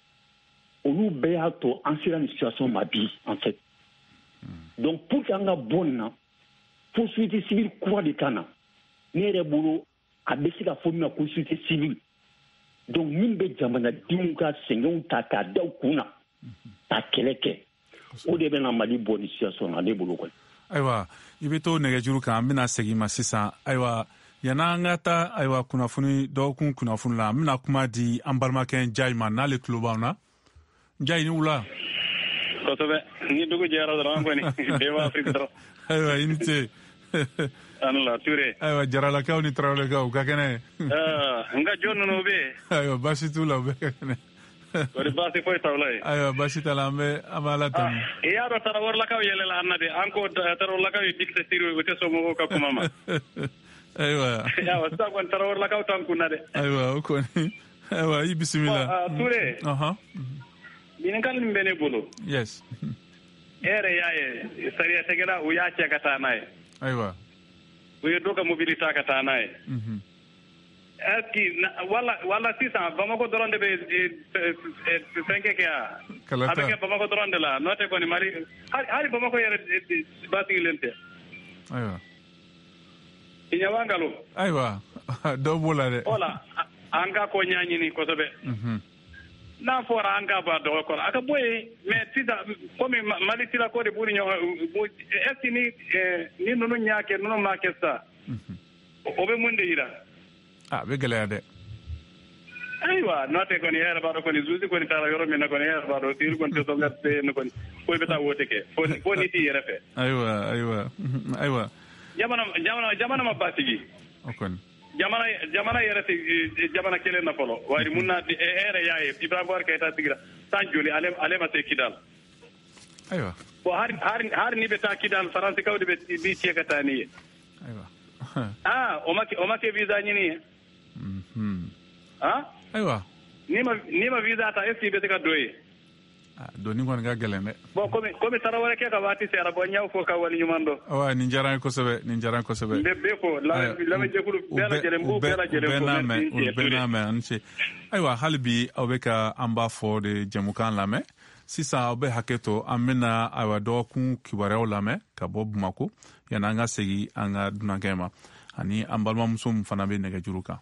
olu bɛɛ y'a to an sera nin situation ma bi en fait donc pour que an ka bɔ nin na fo société civile kura de ka na ne yɛrɛ bolo a bɛ se ka fɔ min ma ko société civile donc min bɛ jamanadenw ka sɛgɛnw ta k'a da u kun na ka kɛlɛ kɛ o de bɛna Mali bɔ nin situation na ne bolo kɔni. ayiwa i bɛ to nɛgɛjuru kan an bɛna segin ma sisan ayiwa yan'an an ka taa ayiwa kunnafoni dɔgɔkun kunnafoni la an bɛna kuma di an balimakɛ Njayi ma n'ale tulo b'an na Njayi ni wula. kosɛbɛ ni dugu jɛra dɔrɔn an kɔni bɛɛ b'a Afrique dɔrɔn. ayiwa i ni ce. ani la Ture. ayiwa jaralakaw ni tarawelekaw u ka kɛnɛ. nka jɔn ninnu bɛ yen. ayiwa baasi t'u la u bɛ ka kɛnɛ. kɔni baasi foyi t'aw la yen. ayiwa baasi t'a la an bɛ an bɛ Ala tanu. i y'a dɔn tarawelelakaw yɛlɛla an na de an ko tarawelelakaw ye dikisɛ siri u tɛ sɔn mɔgɔw ka kuma ma. ayiwa. ayiwa sisan kɔni tarawelelakaw t'an kun na dɛ. ayiwa o kɔni ayiwa i bisimila. Ture. ɲininkali min bɛ ne bolo. yes. e yɛrɛ y'a ye sariyatigɛla u y'a cɛ ka taa n'a ye. ayiwa. u ye dɔ ka mobili ta ka taa n'a ye. est-ce que wala wala sisan Bamako dɔrɔn de bɛ fɛnkɛ kɛ yan. a bɛ kɛ Bamako dɔrɔn de la n'o tɛ kɔni Mali hali Bamako yɛrɛ basigilen tɛ. ayiwa. i ɲɛ b'an nkalon. ayiwa dɔw b'o la dɛ. o la an ka ko ɲaɲini kosɛbɛ n'a fɔra an ka b'a dɔgɔ kɔrɔ a ka bɔ yen mais sisan komi mali tila ko de b'u ni ɲɔgɔn est ce que ni ni ninnu y'a kɛ ninnu m'a kɛ sa o bɛ mun de yira a bɛ gɛlɛya dɛ ayiwa n'o tɛ kɔni e yɛrɛ b'a dɔn kɔni zuzi kɔni taara yɔrɔ min na kɔni e yɛrɛ b'a dɔn siri kɔni tɛ sɔn ka se yen kɔni ko i bɛ taa wote kɛ fo ni t'i yɛrɛ fɛ ayiwa ayiwa ayiwa jamana jamana jamana ma basigi o kɔni jamana jamana yɛrɛ tɛ jamana kelen na fɔlɔ wari mun na e yɛrɛ y'a ye Ibrahima Keita sigira san joli ale ale ma se Kidal ayiwa bon hari hari hari ni bɛ taa Kidal faransikaw de bɛ bi cɛ ka taa ni ye ayiwa ah o ma o ma kɛ visa ɲini ye ah ayiwa ni ma ni ma visa ta est-ce que i bɛ se ka don ye doni kɔni ka gɛlɛn dɛ bon komi komi taara wɛrɛ kɛ ka waati sera bon ɲaw fo ka wali ɲuman dɔn awa nin diyara n ye kosɛbɛ nin diyara n kosɛbɛ n bɛ bɛɛ fo lamɛnjɛkulu bɛɛ lajɛlen b'u bɛɛ lajɛlen fo u bɛɛ n'a mɛn ani ce ayiwa hali bi aw bɛ ka an b'a fɔ de jɛmukan lamɛn sisan aw bɛ hakɛ to an bɛna ayiwa dɔgɔkun kibaruyaw lamɛn ka bɔ Bamako yanni an ka segin an ka dunankɛ ma ani an balimamuso min fana bɛ nɛgɛjuru kan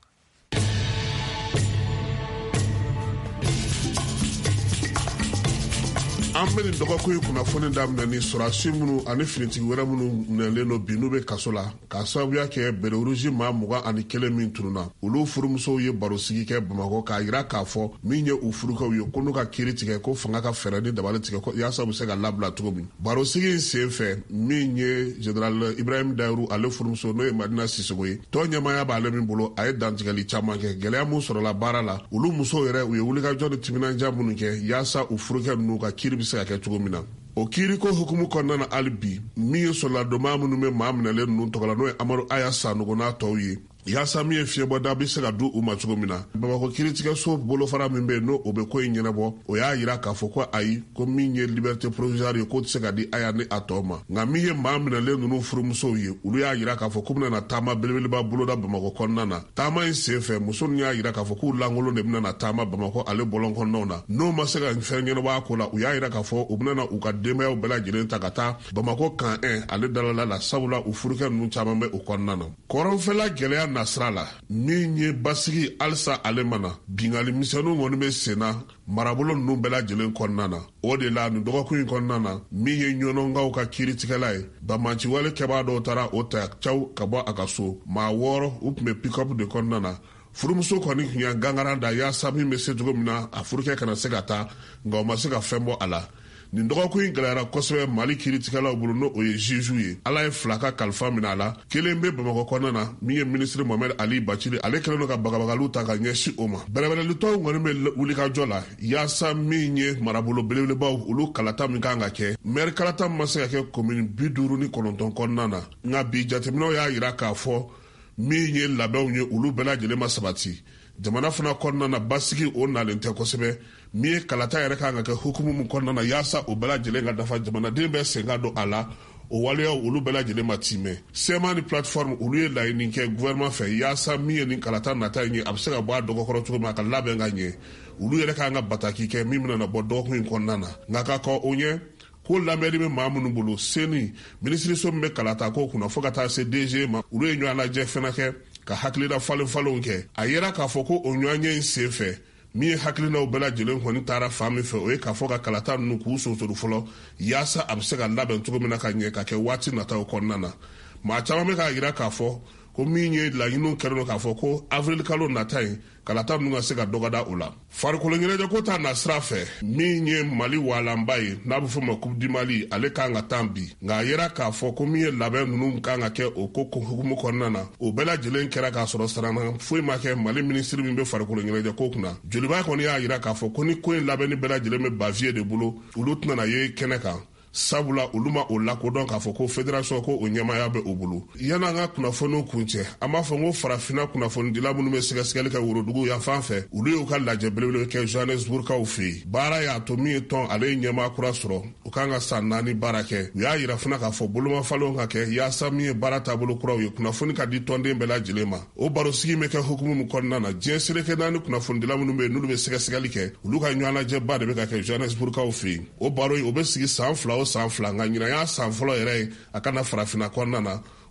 an bɛ nin dɔgɔkun kunnafoni daminɛ ni sɔrɔdasi minnu ani finitigi wɛrɛ minnu minɛlen don bi n'u bɛ kaso la k'a sababuya kɛ bere rouge maa mugan ani kelen min tununa olu furumusow ye barosigi kɛ Bamakɔ k'a jira k'a fɔ min ye u furukɛw ye ko n'u ka kiiri tigɛ ko fanga ka fɛɛrɛ ni dabali tigɛ yaasa u bɛ se ka labila cogo min barosigi in sen fɛ min ye Général Ibrahim Dayiru ale furumuso n'o ye Madina Sisoko ye tɔn ɲɛmaaya b'ale min bolo a ye dantigɛli caman kɛ gɛlɛya min sɔrɔla baara la olu musow yɛrɛ u ye wulikajɔ ni timinanja minnu kɛ yaasa u furukɛ ninnu ka kiiri bɛ se ka kɛ cogo min na o kiiri ko hukumu kɔnɔna na hali bi min ye sɔrɔladoma minnu bɛ maa minɛlen ninnu tɔgɔ la n'o ye Amadu Aya Sanogo n'a tɔw ye yaasa min ye fiɲɛbɔda bɛ se ka du u ma cogo min na Bamakɔ kiiritigɛso bolofara min bɛ yen n'o o bɛ ko in ɲɛnabɔ o y'a jira k'a fɔ ko ayi ko min ye liberté provisoire ye k'o tɛ se ka di Aya ni a tɔw ma nka min ye maa minɛlen ninnu furumusow ye olu y'a jira k'a fɔ k'u bɛna taama belebeleba boloda Bamakɔ kɔnɔna na taama in sen fɛ muso ninnu y'a jira k'a fɔ k'u lankolon de bɛna taama Bamakɔ ale bɔlɔn kɔnɔnaw na n'o ma se ka fɛn ɲɛnabɔ a ko la u y'a jira k'a fɔ u bɛna u ka denbayaw bɛɛ lajɛlen ta ka taa Bamakɔ kan un ale dalala la sabula u furukɛ ninnu caman bɛ o kɔnɔna na kɔrɔnfɛla gɛlɛya nasira la min ye basigi halisa ale mana bingali misɛnninw kɔni bɛ senna marabolo ninnu bɛɛ lajɛlen kɔnɔna na o de la nin dɔgɔkun in kɔnɔna na min ye ɲɔnɔnkaw ka kiiritigɛla ye bamanciwale kɛbaa dɔw taara o ta caw ka bɔ a ka so maa wɔɔrɔ u tun bɛ pick-up de kɔnɔna na furumuso kɔni tun ye gangaran da yaasa min bɛ se cogo min na a furukɛ kana se ka taa nka o ma se ka fɛn bɔ a la nin dɔgɔkun in gɛlɛyara kosɛbɛ Mali kiiritigɛlaw bolo n'o o ye juge ye ala ye fila ka kalifa minɛ a la kelen bɛ Bamakɔ kɔnɔna na min ye ministre Mohamed Ali Bacili ale kɛlen don ka bagabagaliw ta ka ɲɛsin o ma bɛrɛbɛrɛlitɔw kɔni bɛ wulikajɔ la yaasa min ye marabolo belebelebaw olu kalata min kan ka kɛ maire kalata ma se ka kɛ commune bi duuru ni kɔnɔntɔn kɔnɔna na nka bi jateminɛw y'a jira k'a fɔ min ye labɛnw ye olu bɛɛ lajɛlen ma sabati jamana fana kɔnɔna na basigi o nalen tɛ kosɛbɛ min ye kalata yɛrɛ kan ka kɛ hukumu min kɔnɔna na yaasa o bɛɛ lajɛlen ka dafa jamanaden bɛ sen ka don a la o waleyaw olu bɛɛ lajɛlen ma timɛ sema ni plateforme olu ye laɲini kɛ gouvernement fɛ yaasa min ye nin kalata nata in ye a bɛ se ka bɔ a dɔgɔkɔrɔ cogo min a ka labɛn ka ɲɛ olu yɛrɛ kan ka bataki kɛ min bɛna bɔ dɔgɔkun in kɔnɔna na nka ka kɔ o ɲɛ ko lamɛnni bɛ maa minnu bolo seni minisiriso min bɛ kalata ko kunna fo ka taa se D G ma olu ye ɲɔgɔn lajɛ fɛnɛ kɛ ka hakilina falen falenw kɛ a yera k'a fɔ ko o ɲɔgɔnye in sen fɛ min ye hakilinaw bɛɛ lajɛlen kɔni taara fan min fɛ o ye k'a fɔ ka kalata ninnu k'u sonsori fɔlɔ yaasa a bɛ se ka labɛn cogo min na ka ɲɛ ka kɛ waati nataw kɔnɔna na maa caman bɛ k'a jira k'a fɔ ko min ye laɲiniw kɛlen don k'a fɔ ko avril kalo nata in kalata ninnu ka se ka dɔgɔda o la farikolo ɲɛnajɛko ta na sira fɛ min ye Mali walanba ye n'a bɛ fɔ ma Coupe du Mali ale kan ka taa bi nka a yera k'a fɔ ko min ye labɛn ninnu kan ka kɛ o ko hukumu kɔnɔna na o bɛɛ lajɛlen kɛra k'a sɔrɔ sarana foyi ma kɛ Mali minisiri min bɛ farikolo ɲɛnajɛko kunna joliba kɔni y'a jira k'a fɔ ko ni ko in labɛnni bɛɛ lajɛlen bɛ Bavier de bolo olu tɛna ye kɛnɛ kan sabula olu ma o lakodɔn k'a fɔ ko fédération ko o ɲɛmaya bɛ o bolo yanni an ka kunnafoniw kun cɛ an b'a fɔ ko farafinna kunnafonidila minnu bɛ sɛgɛsɛgɛli kɛ worodugu yan fan fɛ olu y'u ka lajɛ belebele kɛ Johannesburgkaw fɛ yen baara y'a to min ye tɔn ale ye ɲɛmaa kura sɔrɔ u kan ka san naani baara kɛ u y'a jira fana k'a fɔ bolomafalenw ka kɛ yaasa min ye baara taabolo kuraw ye kunnafoni ka di tɔnden bɛɛ lajɛlen ma o barosigi bɛ kɛ hukumu min kɔnɔna na diɲɛ seleke naani kunnafonidila minnu bɛ yen n'olu bɛ sɛgɛsɛgɛli kɛ olu ka ɲɔgɔn lajɛba de bɛ ka kɛ Johannesburgkaw fɛ yen o baro o bɛ sigi san fila o san fila nka ɲinan y'a san fɔlɔ yɛrɛ ye a kana farafinna kɔnɔna na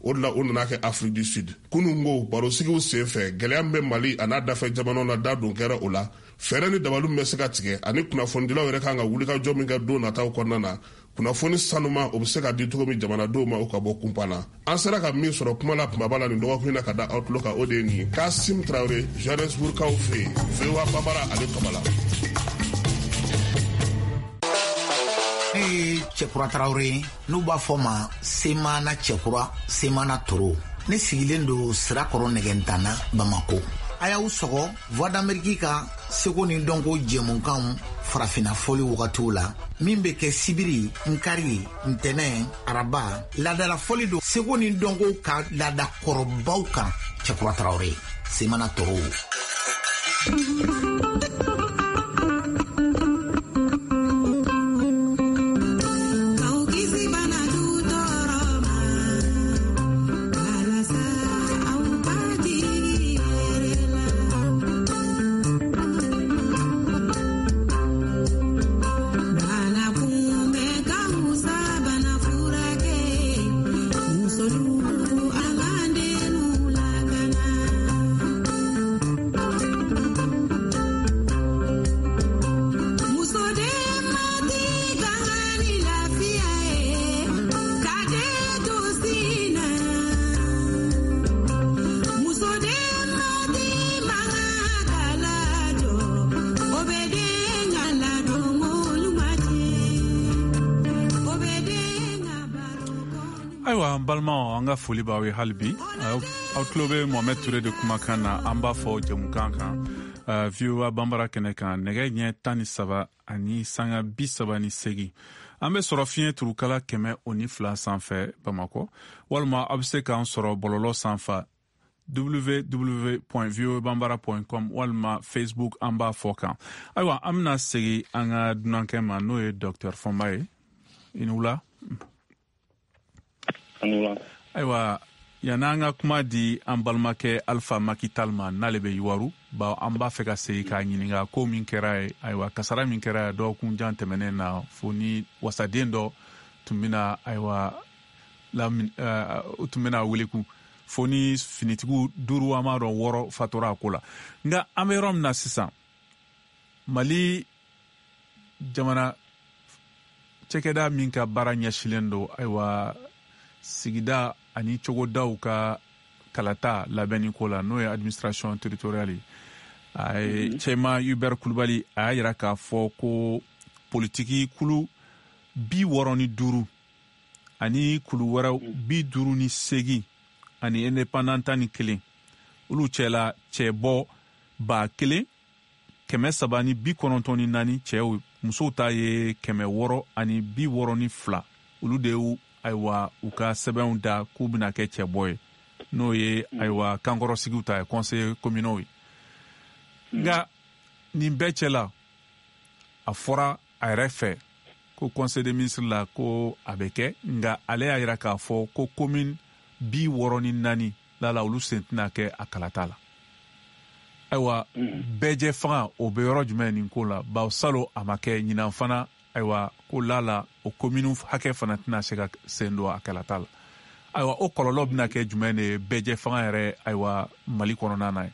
o de la o nana kɛ Afrique du Sud. Kunun ko barosigiw sen fɛ gɛlɛya min bɛ Mali a n'a dafɛ jamanaw na da don kɛra o la fɛɛrɛ ni dabaliw bɛ se ka tigɛ ani kunnafonidilaw yɛrɛ kan ka wulikajɔ min kɛ don nataw kɔnɔna na kunnafoni sanuma o bɛ se ka di cogo min jamanadenw ma o ka bɔ kunpan na. An sera ka min sɔrɔ kuma la kumaba la nin dɔgɔkun na ka da Outlook kan o de ye nin ye Kasim Traoré Johannesburgkaw fɛ yen V O A Bambara ale tɔgɔ la. Ne ye Cɛkura Traoré n'u b'a fɔ ma Semana Cɛkura Semana Toro. Ne sigilen don Sirakɔrɔ Nɛgɛntana Bamako. A y'aw sɔgɔ Voix d'Amérique ka seko ni dɔnko jɛmukanw farafina fɔli wagatiw la min bɛ kɛ sibiri nkari ntɛnɛ araba laadala fɔli don seko ni dɔnko ka laada kɔrɔbaw kan Cɛkura Traoré Semana Toro. Ayiwa an balima an ka foli b'aw ye hali bi aw tulo bɛ Mohamed Touré de kumakan na an b'a fɔ jɛmukan kan V O A Bambara kɛnɛ kan nɛgɛ ɲɛ tan ni saba ani sanga bi saba ni segin an bɛ sɔrɔ fiɲɛ turukala kɛmɛ o ni fila sanfɛ Bamakɔ walima aw bɛ se k'an sɔrɔ bɔlɔlɔ sanfɛ w w w point v o a bambara point com walima Facebook an b'a fɔ kan. Ayiwa an bɛna segin an ka dunankɛ ma n'o ye Docteur Fɔnba ye i ni wula. Ayiwa yan'an ka kuma di an balimakɛ Alpha Makital ma n'ale bɛ Iwaru ba an b'a fɛ ka segin k'a ɲininka ko min kɛra ye ayiwa kasara min kɛra dɔgɔkun jan tɛmɛnen na fo ni wasaden dɔ tun bɛna ayiwa tun bɛna wele kun fo ni finitigiw duuru an b'a dɔn wɔɔrɔ fatora a ko la nka an bɛ yɔrɔ min na sisan Mali jamana cɛkɛda min ka baara ɲɛsilen don ayiwa sigida ani cogodaw ka kalata labɛnni ko la n'o ye administration territoriale a ye cɛma Hubert Kulibali a y'a yira k'a fɔ ko politiki kulu bi wɔɔrɔ ni duuru ani kulu wɛrɛw bi duuru ni segin ani indépendant tan ni kelen olu cɛla cɛbɔ ba kelen kɛmɛ saba ni bi kɔnɔntɔn ni naani cɛw musow ta ye kɛmɛ wɔɔrɔ ani bi wɔɔrɔ ni fila olu de y'u ayiwa u ka sɛbɛnw da k'u bɛna kɛ cɛbɔ ye n'o ye ayiwa kankɔrɔsigiw ta ye conseil communaux ye nka nin bɛɛ cɛla a fɔra a yɛrɛ fɛ ko conseil des ministres la ko a bɛ kɛ nka ale y'a yira k'a fɔ ko commune bi wɔɔrɔ ni naani lala olu sen tɛna kɛ a kalata la ayiwa bɛɛjɛ fanga o bɛ yɔrɔ jumɛn nin ko la bawo salo a ma kɛ ɲinan fana ayiwa ko lala o commune hakɛ fana tɛna se ka sen don a kalata la ayiwa o kɔlɔlɔ bɛna kɛ jumɛn de ye bɛɛjɛ fanga yɛrɛ ayiwa Mali kɔnɔna na ye.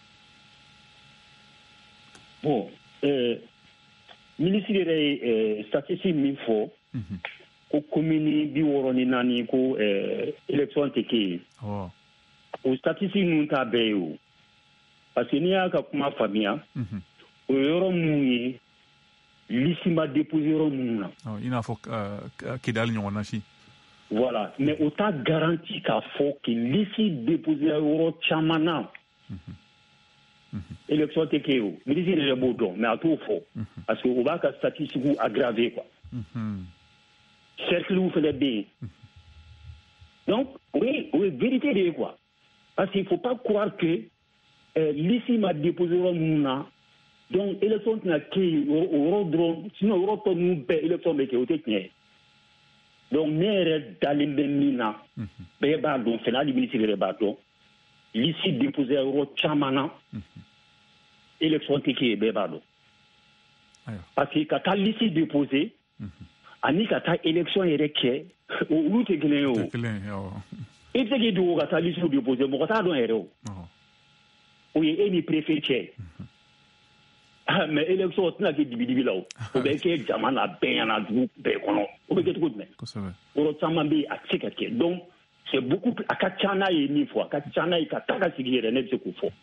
Bon euh, ministre yɛrɛ ye statistique min fɔ ko commune bi wɔɔrɔ ni naani ko élection tɛ kɛ yen o statistique ninnu t'a bɛɛ ye o parce que n'i y'a ka kuma faamuya o ye yɔrɔ minnu ye liste ma déposé yɔrɔ minnu na i n'a fɔ Kidali ɲɔgɔn na si voilà mais o t'a garanti k'a fɔ que liste déposé yɔrɔ caman na élection tɛ kɛ yen o ministre yɛrɛ b'o dɔn mais a t'o fɔ parce que o b'a ka statistique aggravé quoi cercle fɛnɛ bɛ yen donc o ye o ye vérité de ye quoi parce qu'il faut pas croire que liste ma déposé yɔrɔ minnu na donc élection tɛna kɛ yen o yɔrɔ dɔrɔn sinon yɔrɔ tɔ ninnu bɛɛ élection bɛ kɛ o tɛ tiɲɛ ye donc ne yɛrɛ dalen bɛ min na bɛɛ b'a dɔn fɛnɛ hali ministre yɛrɛ b'a dɔn liste déposé yɔrɔ caman na élection tɛ kɛ yen bɛɛ b'a dɔn parce que ka taa liste déposé ani ka taa élection yɛrɛ kɛ olu tɛ kelen ye o i tɛ k'i dogo ka taa liste déposé mɔgɔ t'a dɔn yɛrɛ o o ye e ni préfet cɛ mais élection o tɛna kɛ dibi-dibi la o o bɛ kɛ jamana bɛɛ ɲɛna dugu bɛɛ kɔnɔ o bɛ kɛ cogo jumɛn yɔrɔ caman bɛ yen a tɛ se ka kɛ donc c'est beaucoup a ka ca n'a ye min fɔ a ka ca n'a ye ka taa ka sigi yɛrɛ ne bɛ se k'o fɔ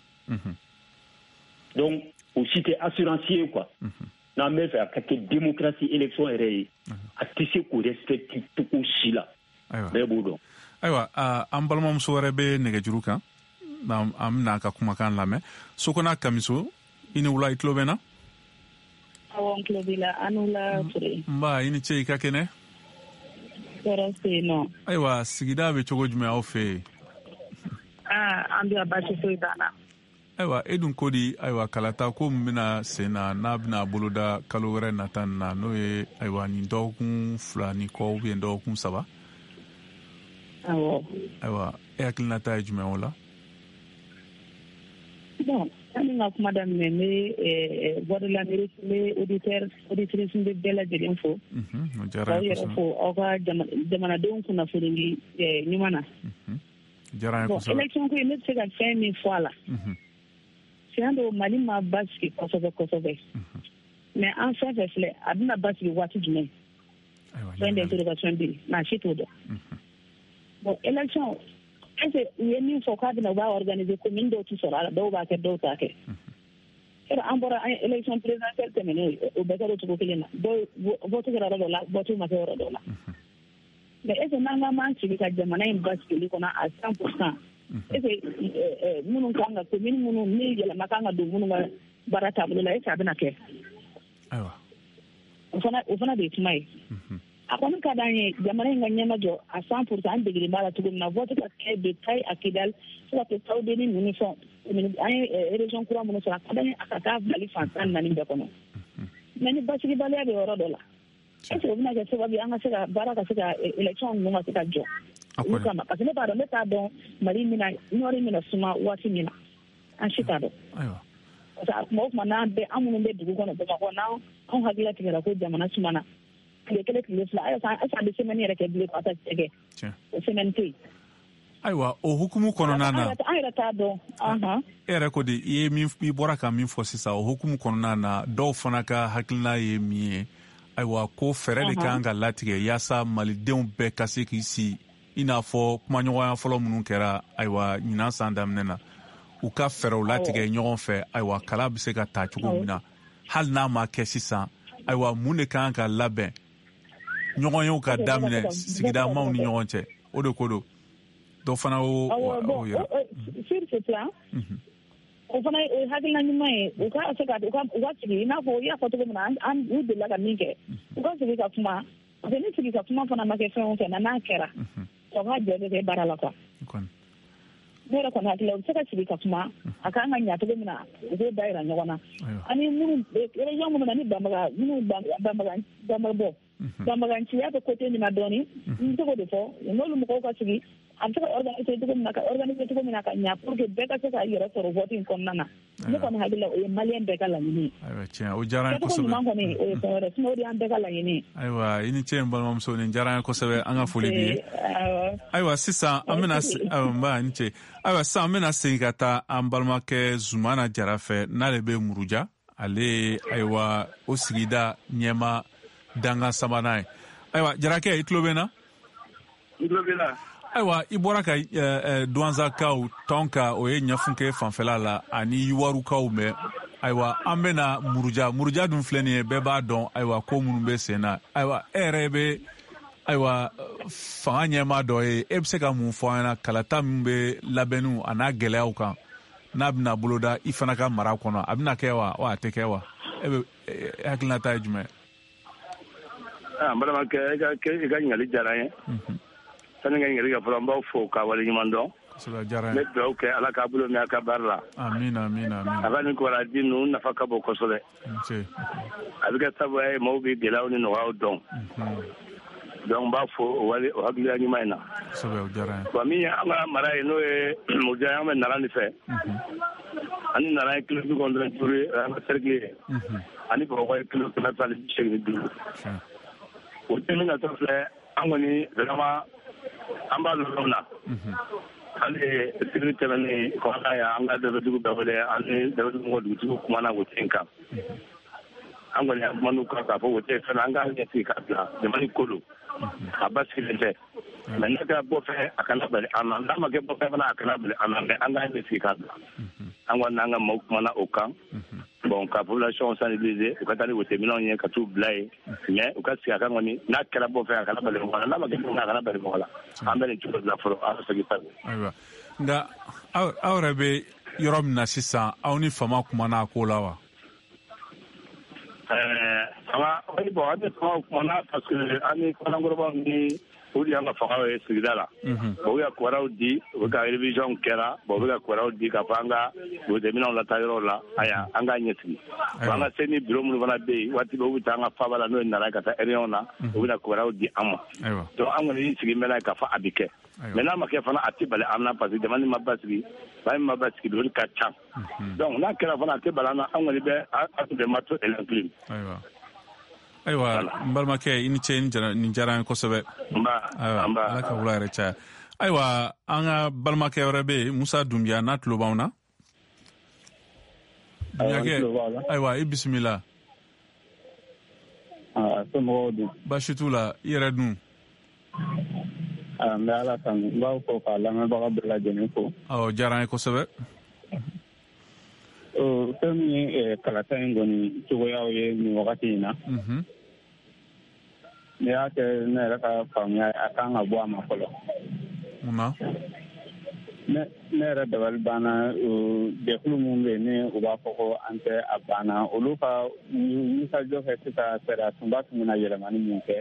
donc o si tɛ assurancier ye quoi n'an bɛ fɛ a ka kɛ démocratie élection yɛrɛ ye a tɛ se k'o respecter cogo si la bɛɛ b'o dɔn. Ayiwa an balimamuso wɛrɛ bɛ nɛgɛjuru kan an bɛna a ka kumakan lamɛn Sokona Kamiso i ni wula i tulo bɛ n na. Awɔ n tulo b'i la an n'u la Ture. Nba i ni ce i ka kɛnɛ. Tɔɔrɔ tɛ yen nɔ. Ayiwa sigida bɛ cogo jumɛn aw fɛ yen. Aa an bɛ baasi foyi t'an na. Ayiwa e dun ko di ayiwa kalata ko min bɛna sen na n'a bɛna boloda kalo wɛrɛ nata nin na n'o ye ayiwa nin dɔgɔkun fila ni kɔ ou bien dɔgɔkun saba. Awɔ. Ayiwa e hakilinata ye jumɛn o la. Bon ani n ka kuma daminɛ n bɛ voix de l'Amérique n bɛ auditeur auditrice n bɛ bɛɛ lajɛlen fo. O diyara n ye kosɛbɛ. K'aw yɛrɛ fo aw ka jamanadenw kunnafoni ɲuman na. Diyara n ye kosɛbɛ. Bon élection ko in ne bɛ se ka fɛn min fɔ a la. Tiɲɛ don Mali ma basigi kosɛbɛ kosɛbɛ mais an fɛn fɛn filɛ a bɛna basigi waati jumɛn fɛn d'interrogation bɛ yen maa si t'o dɔn bon élection est-ce que u ye min fɔ k'a bɛna u b'a organiser commune dɔw tɛ sɔrɔ a la dɔw b'a kɛ dɔw t'a kɛ yɔrɔ an bɔra an ye élection présidentielle tɛmɛnen o bɛɛ kɛra o cogo kelen na dɔw vote kɛra yɔrɔ dɔ la vote ma kɛ yɔrɔ dɔ la mais est-ce que n'an ka m'an sigi ka jamana in basigili kɔnɔ à cent pour cent est-ce que minnu kan ka commune minnu ni yɛlɛma kan ka don minnu ka baara taabolo la est-ce que a bɛna kɛ ayiwa o fana o fana de ye kuma ye a kɔni ka d'an ye jamana in ka ɲɛmajɔ a cent pour cent an degelen b'a la cogo min na vote ka kɛ de Kayes à Kidal fo ka to Tawudeni ninnu fɛn an ye région kura minnu sɔrɔ a ka d'an ye a ka taa Mali fan tan ni naani bɛɛ kɔnɔ mais ni basigibaliya bɛ yɔrɔ dɔ la est-ce que o bɛna kɛ sababu ye an ka se ka baara ka se ka élection ninnu ka se ka jɔ olu kama parce que ne b'a dɔn ne t'a dɔn Mali mina ɲɔri mina suma waati min na an si t'a dɔn parce que a kuma o kuma n'an bɛ an minnu bɛ dugu kɔnɔ Bamakɔ n'an anw hakili tigɛra ko jamana sumana tile kelen tile fila ayisa a bɛ semaine yɛrɛ kɛ bilen ko a ta tɛgɛ o semaine tɛ yen. Ayiwa o hukumu kɔnɔna na an yɛrɛ t'a dɔn anhan e yɛrɛ ko de i ye min i bɔra ka min fɔ sisan o hukumu kɔnɔna na dɔw fana ka hakilina ye min ye ayiwa ko fɛɛrɛ de kan ka latigɛ yaasa malidenw bɛɛ ka se k'i si i n'a fɔ kumaɲɔgɔnya fɔlɔ minnu kɛra ayiwa ɲinan san daminɛ na u ka fɛɛrɛw latigɛ ɲɔgɔn fɛ ayiwa kala bɛ se ka taa cogo min na hali n'a ma kɛ sisan ayiwa mun de kan ka labɛn ɲɔgɔnyew ka daminɛ sigida maaw ni ɲɔgɔn cɛ o de ko don dɔ fana o o yɛrɛ sur ce plan o fana ye hakilina ɲuman ye u ka se ka u ka u ka sigi i n'a fɔ i y'a fɔ cogo min na an u delila ka min kɛ u ka sigi ka kuma parce que ni sigi ka kuma fana ma kɛ fɛn o fɛn na n'a kɛra o ka jɛ bɛ kɛ baara la quoi ne yɛrɛ kɔni hakili la u bɛ se ka sigi ka kuma a kan ka ɲɛ cogo min na u k'o da yira ɲɔgɔn na ani minnu région minnu na ni banbaga minnu banbaga banbagabɔ banbaganciya bɛ côté min na dɔɔnin n bɛ se k'o de fɔ n'olu mɔgɔw ka sigi a bɛ se ka organiser cogo min na ka organiser cogo min na ka ɲɛ pour que bɛɛ ka se ka yɛrɛ sɔrɔ vote in kɔnɔna na ne kɔni hakili la o ye maliyɛn bɛɛ ka laɲini ye. Ayiwa tiɲɛ o diyara n ye kosɛbɛ kɛcogo ɲuman kɔni o ye fɛn wɛrɛ sinon o de y'an bɛɛ ka laɲini ye. Ayiwa i ni ce n balimamuso nin diyara n ye kosɛbɛ an ka foli b'i ye. Ayiwa sisan an bɛna n ba ni ce ayiwa sisan an bɛna segin ka taa an balimakɛ Zumana Jara fɛ n'ale bɛ Muruja ale ayiwa o sigida ɲɛma dangan sabanan ye ayiwa Jarakɛ i tulo bɛ n na. n tulo b'i la. Ayiwa i bɔra ka Douanzakaw tɔn ka o ye ɲɛfunkɛ fanfɛla la ani Yiwarukaw mɛn ayiwa an bɛna Muruja Muruja dun filɛ nin ye bɛɛ b'a dɔn ayiwa ko minnu bɛ sen na ayiwa e yɛrɛ bɛ ayiwa fanga ɲɛmaa dɔ ye e bɛ se ka mun fɔ an ɲɛna kalata min bɛ labɛnniw a n'a gɛlɛyaw kan n'a bɛna boloda i fana ka mara kɔnɔ a bɛna kɛ wa wa a tɛ kɛ wa e bɛ hakilinata ye jumɛn. n balimakɛ i ka i ka ɲininkali diyara n ye sani ka ɲininkali kɛ fɔlɔ n b'aw fo k'a waleɲuman dɔn n bɛ dugawu kɛ ala k'a bolo mɛn a ka baara la amiina amiina amiina a ka nin kibaruya ninnu nafa ka bon kosɛbɛ a bɛ kɛ sababu ye maaw bɛ gɛlɛyaw ni nɔgɔyaw dɔn donc n b'a fo o wale o hakilila ɲuman in na wa min ye an ka mara ye n'o ye Muruja an bɛ Nara de fɛ ani Nara ye kilo bi kɔnɔntɔn ni duuru ye an ka cercle ye ani Bamakɔ ye kilo kɛmɛ fila ni bi seegin ni duuru o tɛ min ka to filɛ an kɔni vraiment an b'a lɔlɔ na hali sibiri tɛmɛnen kɔnɔna ya an ka dɛmɛtigiw bɛɛ wele an ni dɛmɛtigiw dugutigiw kumana wote in kan an kɔni an kumana kan k'a fɔ wote fɛnɛ an k'an ɲɛsigi ka bila jamana ko don a basigilen tɛ mɛ n'a kɛra bɔfɛ a kana bali an na n'a ma kɛ bɔfɛ fana a kana bali an na mɛ an k'an ɲɛsigi ka bila an kɔni n'an ka maaw kumana o kan bon ka population sensibiliser u ka taa ni woteminɛnw ye ka t'u bila ye mais u ka sigi a kan kɔni n'a kɛra bɔfɛ a kana bali mɔgɔ la n'a ma kɛ bɔfɛ a kana bali mɔgɔ la an bɛ nin cogo de la fɔlɔ an ka segin sa ayiwa nka aw yɛrɛ bɛ yɔrɔ min na sisan aw ni fama kumana a ko la wa fanga bon an bɛ fanga kumana parce que an ni kɔnɔnkɔrɔbaw ni o de y'an ka fanga ye sigida la o bɛ ka kibaruyaw di o bɛ ka révision kɛra bon o bɛ ka kibaruyaw di k'a fɔ an ka woteminɛnw lataa yɔrɔw la aya an k'a ɲɛsigi an ka se ni bureau minnu fana bɛ yen waati bɛɛ u bɛ taa an ka faaba la n'o ye nara ka taa réunion na o bɛ na kibaruyaw di an ma donc an kɔni sigi mɛnna ye k'a fɔ a bɛ kɛ mais n'a ma kɛ fana a tɛ bali an na parce que jamana ma basigi ba min ma basigi olu ka ca donc n'a kɛra fana a tɛ bali an na an kɔni bɛ a tun bɛ mato inclus ayiwa n balimakɛ i ni ce nin diyara n ye kosɛbɛ ala ka wula yɛrɛ caya ayiwa an ka balimakɛ wɛrɛ bɛ yen musa dunbiya n'a tulo b'anw na dunbiyakɛ ayiwa i bisimila baasi t'u la i yɛrɛ dun n bɛ ala tanu n b'aw fɔ k'a lamɛnbaga bɛɛ lajɛlen fo awɔ diyara n ye kosɛbɛ fɛn min ye kalata in kɔni cogoyaw ye nin wagati in na ne y'a kɛ ne yɛrɛ ka faamuya a kan ka bɔ a ma fɔlɔ munna ne yɛrɛ dabali banna jɛkulu minnu bɛ yen ni u b'a fɔ ko an tɛ a banna olu ka wulikajɔ kɛ sisan sariya tunba tun bɛna yɛlɛmani min kɛ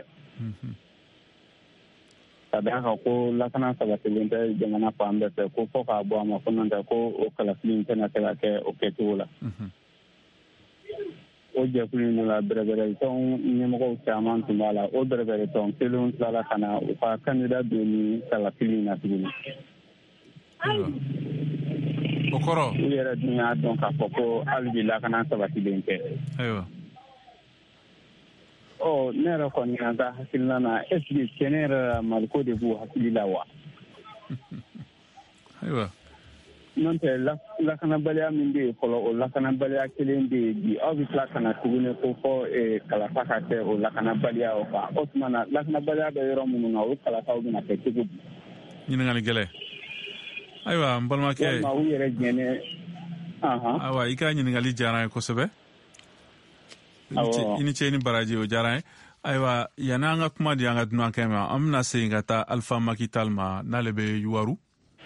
ka d'a kan ko lakana sabatilen tɛ jamana fan bɛɛ fɛ ko fɔ k'a bɔ a ma ko n'o tɛ ko o kalafili in tɛna se ka kɛ o kɛcogo la o jɛkulu in la bɛrɛbɛrɛtɔn ɲɛmɔgɔw caman tun b'a la o bɛrɛbɛrɛtɔn kelenw tilala ka na u ka kandida don ni kalafili in na tuguni o kɔrɔ u yɛrɛ dun y'a dɔn k'a fɔ ko hali bi lakana sabatilen tɛ ayiwa ɔ ne yɛrɛ kɔni an ka hakilina na est ce que tiɲɛ yɛrɛ la maliko de b'u hakili la wa ayiwa n'o tɛ lakanabaliya min bɛ yen fɔlɔ o lakanabaliya kelen bɛ yen bi aw bɛ tila ka na tuguni ko fɔ kalafa ka kɛ o lakanabaliya o kan o tuma na lakanabaliya bɛ yɔrɔ minnu na o kalafaw bɛna kɛ cogo di ɲininkali gɛlɛn ayiwa n balimakɛ walima u yɛrɛ jɛnɛ ayiwa i ka ɲininkali diyara n ye kosɛbɛ i ni ce ni baraji o diyara n ye ayiwa yanni an ka kuma di an ka dunankɛ ma an bɛna segin ka taa alifa maki tal ma n'ale bɛ yuwaru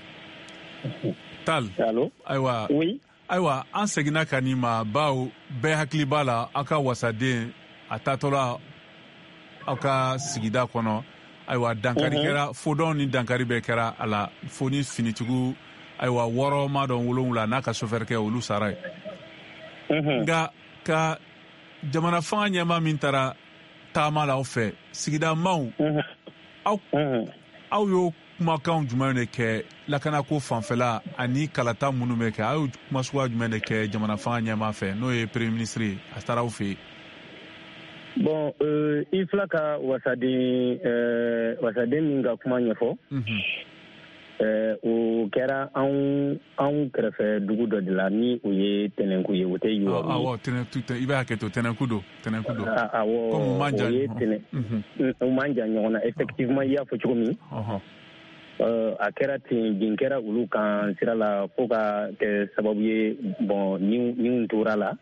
tal ayiwa ayiwa an seginna ka nin ma baw bɛɛ hakili b'a la aw ka wasaden a taatɔla aw ka sigida kɔnɔ ayiwa dankari kɛra fodɔn ni dankari bɛɛ kɛra a la fo ni finitigiw ayiwa wɔɔrɔ ma dɔn wolonwula n'a ka sofɛrikɛ olu sara ye nka ka jamana fanga ɲɛma min taara taama la aw fɛ sigida maaw aw aw y'o kumakan jumɛn de kɛ lakanako fanfɛla ani kalata minnu bɛ kɛ aw y'o kuma suguya jumɛn de kɛ jamana fanga ɲɛma fɛ n'o ye premier ministre ye a taara aw fɛ yen. Bon, euh, i fila ka wasaden euh, wasaden min ka kuma ɲɛfɔ euh, o kɛra anw anw kɛrɛfɛ dugu dɔ de la ni o ye tɛnɛnku ye o tɛ yuwaru ye. Awɔ tɛnɛnku i b'a hakɛ to tɛnɛnku don tɛnɛnku don. Awɔ o ye tɛnɛn o man jan ɲɔgɔn na effectivement i y'a fɔ cogo min. Uh, a kɛra ten bin kɛra olu kan sira la fo ka kɛ sababu ye bon ni ni tora la.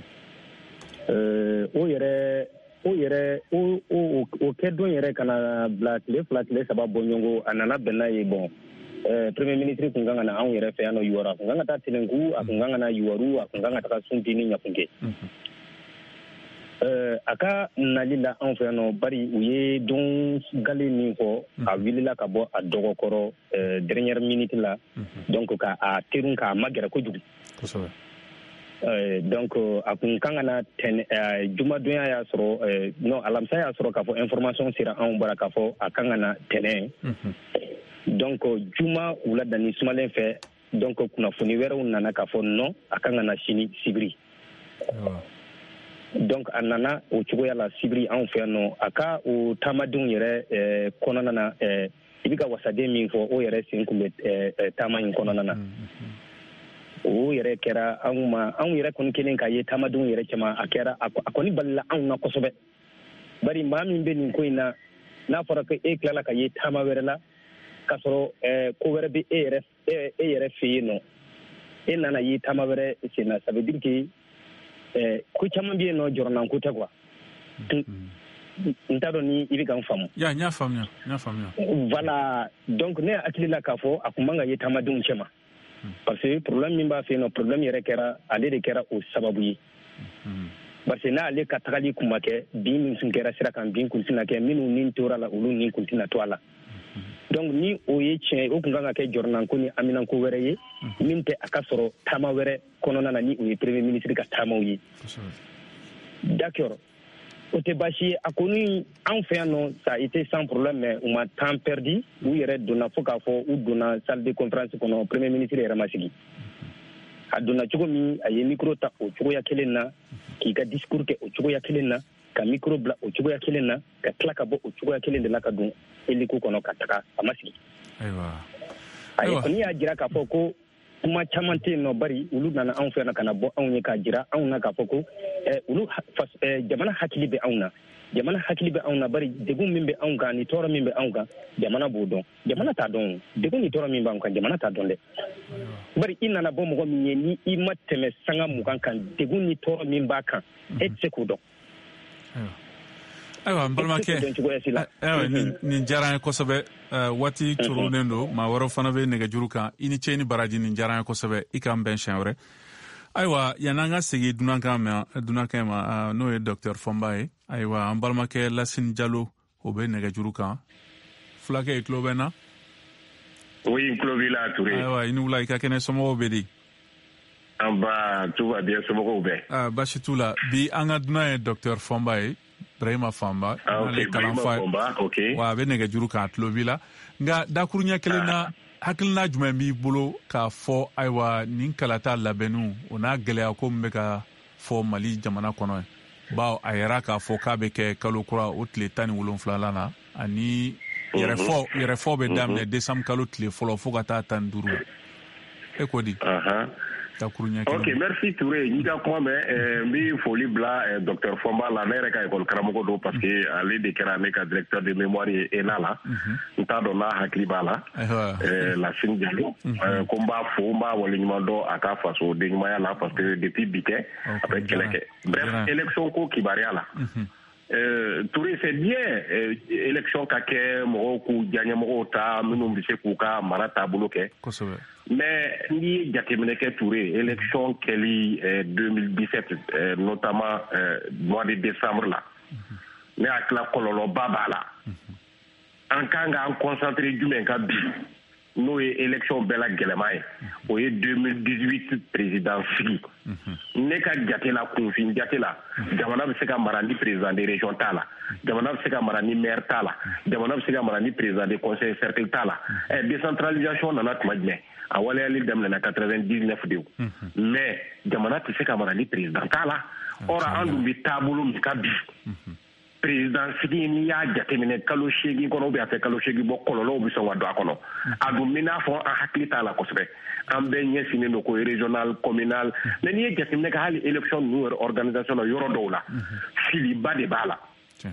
Euh, o yɛrɛ o yɛrɛ o o o kɛ don yɛrɛ kana bila tile fila tile saba bɔ ɲɔgɔn a nana bɛn n'a ye bon euh, premier ministre kun kan ka na anw yɛrɛ fɛ yan nɔ yuwaru a kun kan ka taa tɛnɛnku a kun kan ka na yuwaru a kun kan ka taga sunti ni ɲakunke. Euh, a ka nali la anw fɛ yan nɔ bari u ye don gale min fɔ a wulila ka bɔ a dɔgɔkɔrɔ euh, dernière minute la donc ka a terun k'a magɛrɛ kojugu. Euh, donc a kun kan ka na tɛnɛ euh, jumadonya y'a sɔrɔ euh, non alamisa y'a sɔrɔ k'a fɔ information sera anw bara k'a fɔ a kan ka na tɛnɛ donc juma wulada ni sumalen fɛ donc kunnafoni wɛrɛw nana k'a fɔ non a kan ka na sini sibiri. Donc a nana o cogoya la sibiri anw fɛ yan nɔ a ka o taamadenw yɛrɛ eh, kɔnɔna na eh, i bɛ ka wasaden min fɔ o yɛrɛ sen kun bɛ taama in kɔnɔna na o yɛrɛ kɛra anw ma anw yɛrɛ kɔni kelen k'a ye taamadenw yɛrɛ caman a kɛra a kɔni balila anw na kosɛbɛ bari maa min bɛ nin ko in na n'a fɔra ko e tilala ka ye taama wɛrɛ la k'a sɔrɔ ko wɛrɛ bɛ e yɛrɛ e yɛrɛ fɛ yen nɔ e nana ye taama wɛrɛ sen na ça veut dire que ko caman bɛ yen nɔ jɔrɔnan ko tɛ quoi n t'a dɔn ni i bɛ ka n faamu. ya n y'a faamuya n y'a faamuya. voilà donc ne hakili la k'a fɔ a kun man ka ye taamadenw cɛ ma parce que problème min b'a fɛ yen nɔ problème yɛrɛ kɛra ale de kɛra o sababu ye parce que n'ale ka tagali kun ma kɛ bin min tun kɛra sira kan bin kun tɛna kɛ minnu ni tora la olu ni kun tɛna to a la donc ni o ye tiɲɛ o kun kan ka kɛ jɔrɔnanko ni aminanko wɛrɛ ye min tɛ a ka sɔrɔ taama wɛrɛ kɔnɔna na ni o ye premier ministre ka taamaw ye d'accord o tɛ baasi ye a kɔni anw fɛ yan nɔ ça a été sans problème mais u ma temps perdu u yɛrɛ donna fo k'a fɔ u donna salle de conférence kɔnɔ premier ministre yɛrɛ ma sigi a donna cogo min a ye micro ta o cogoya kelen na k'i ka discours kɛ o cogoya kelen na ka micro bila o cogoya kelen na ka tila ka bɔ o cogoya kelen de la ka don helico kɔnɔ ka taga a ma sigi a ye kɔni y'a jira k'a fɔ ko kuma caman tɛ yen nɔ bari olu nana anw fɛ yan ka na bɔ anw ye k'a jira anw na k'a fɔ ko olu jamana hakili bɛ anw na jamana hakili bɛ anw na bari degun min bɛ anw kan ni tɔɔrɔ min bɛ anw kan jamana b'o dɔn jamana t'a dɔn degun ni tɔɔrɔ min b'anw kan jamana t'a dɔn dɛ bari i nana bɔ mɔgɔ min ye ni i ma tɛmɛ sanga mugan kan degun ni tɔɔrɔ min b'a kan e tɛ se k'o dɔn. ayiwa n balimakɛ ayiwa nin diyara an ye kosɛbɛ waati turunen don maa wɛrɛ fana bɛ nɛgɛjuru kan i ni ce ni baraji nin diyara an ye kosɛbɛ i k'an bɛn siɲɛ wɛrɛ ayiwa yan'an ka segin dunankan ma dunankan ma n'o ye docteur Fɔnba ye ayiwa an balimakɛ Lasine Jalo o bɛ nɛgɛjuru kan fulakɛ i tulo bɛ n na. oui n tulo b'i la Ture. ayiwa i ni wula i ka kɛnɛ somɔgɔw bɛ di. an ba tout va bien somɔgɔw bɛ. baasi t'u la bi an ka dunan ye docteur Fɔnba ye. Ibrahima Famba ale kalan fa wa a bɛ nɛgɛjuru kan a tulo b'i la nka dakuruɲɛ kelen na hakilina jumɛn b'i bolo k'a fɔ ayiwa nin kalata labɛnniw o n'a gɛlɛya ko min bɛ ka fɔ Mali jamana kɔnɔ ye bawo a yɛrɛ k'a fɔ k'a bɛ kɛ kalo kura o tile tan ni wolonwula na ani yɛrɛfɔ yɛrɛfɔ bɛ daminɛ décembre kalo tile fɔlɔ fo ka taa tan ni duuru e ko di. ok merci Touré n'i ka kuma mɛn n bɛ foli bila docteur Fɔnba la ne yɛrɛ ka école karamɔgɔ don parce que ale de kɛra ne ka directeur de mémoire ye E N A la n t'a dɔn n'a hakili b'a la Lasine Jalo ko n b'a fo n b'a waleɲuman dɔn a ka faso denɲumanya la parce que depuis bi tɛ a bɛ kɛlɛ kɛ bref élection ko kibaruya la Touré c'est bien élection ka kɛ mɔgɔw k'u diyaɲɛmɔgɔw ta minnu bɛ se k'u ka mara taabolo kɛ mais n'i ye jateminɛ kɛ Touré élection kɛli deux mille dix-sept notamment mois de décembre la ne hakili kɔlɔlɔba b'a la an kan k'an concentré jumɛn kan bi n'o ye élection bɛɛ la gɛlɛma ye o ye deux mille dix-huit président sigi ne ka jate la kunfin jate la jamana bɛ se ka mara ni président de région t'a la jamana bɛ se ka mara ni maire t'a la jamana bɛ se ka mara ni président de conseil cercle t'a la décentralisation nana tuma jumɛn a waleyali daminɛna quatre-vingt-dix-neuf de mais jamana tɛ se ka mara ni président t'a la or an dun bɛ taabolo min ka bi président sigi n'i y'a jateminɛ kalo seegin kɔnɔ ou bien a tɛ kalo seegin bɔ kɔlɔlɔw bɛ sɔn ka don a kɔnɔ a dun bɛ n'a fɔ an hakili t'a la kosɛbɛ an bɛɛ ɲɛsinnen don ko régional communal mais n'i ye jateminɛ kɛ hali élection ninnu yɛrɛ organisation na yɔrɔ dɔw la filiba de b'a la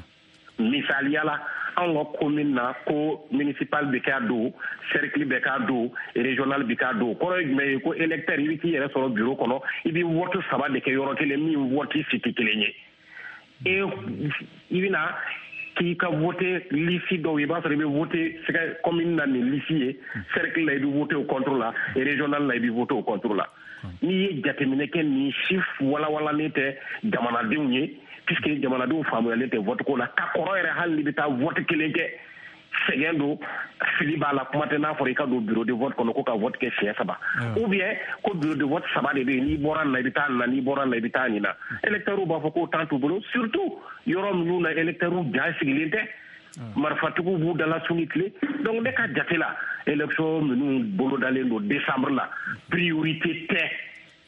misaliya la anw ka commune na ko municipal bɛ k'a don cercle bɛ k'a don régional bɛ k'a don kɔrɔ ye jumɛn ye ko électeur i bɛ t'i yɛrɛ sɔrɔ bureau kɔnɔ i bɛ vote saba de kɛ yɔrɔ kelen min vote si tɛ kelen ye e i bɛna k'i ka vote liste dɔw i b'a sɔrɔ i bɛ vote sɛgɛ commune na ni liste ye cercle la i bɛ vote o contre la régional la i bɛ vote o contre la n'i ye jateminɛ kɛ nin chiffre walawalalen tɛ jamanadenw ye puisque jamanadenw faamuyalen tɛ vote ko la ka kɔrɔ yɛrɛ hali ni bɛ taa vote kelen kɛ sɛgɛn don fili b'a la kuma tɛ n'a fɔra i ka don bureau de vote kɔnɔ ko ka vote kɛ siɲɛ saba ou bien ko bureau de vote saba de bɛ yen n'i bɔra nin na i bɛ taa nin na n'i bɔra nin na i bɛ taa nin na électeurs b'a fɔ k'o temps t'u bolo surtout yɔrɔ minnu na électeurs ja sigilen tɛ marifatigiw b'u dala su ni tile donc ne ka jate la élection minnu bolodalen don décembre la priorité tɛ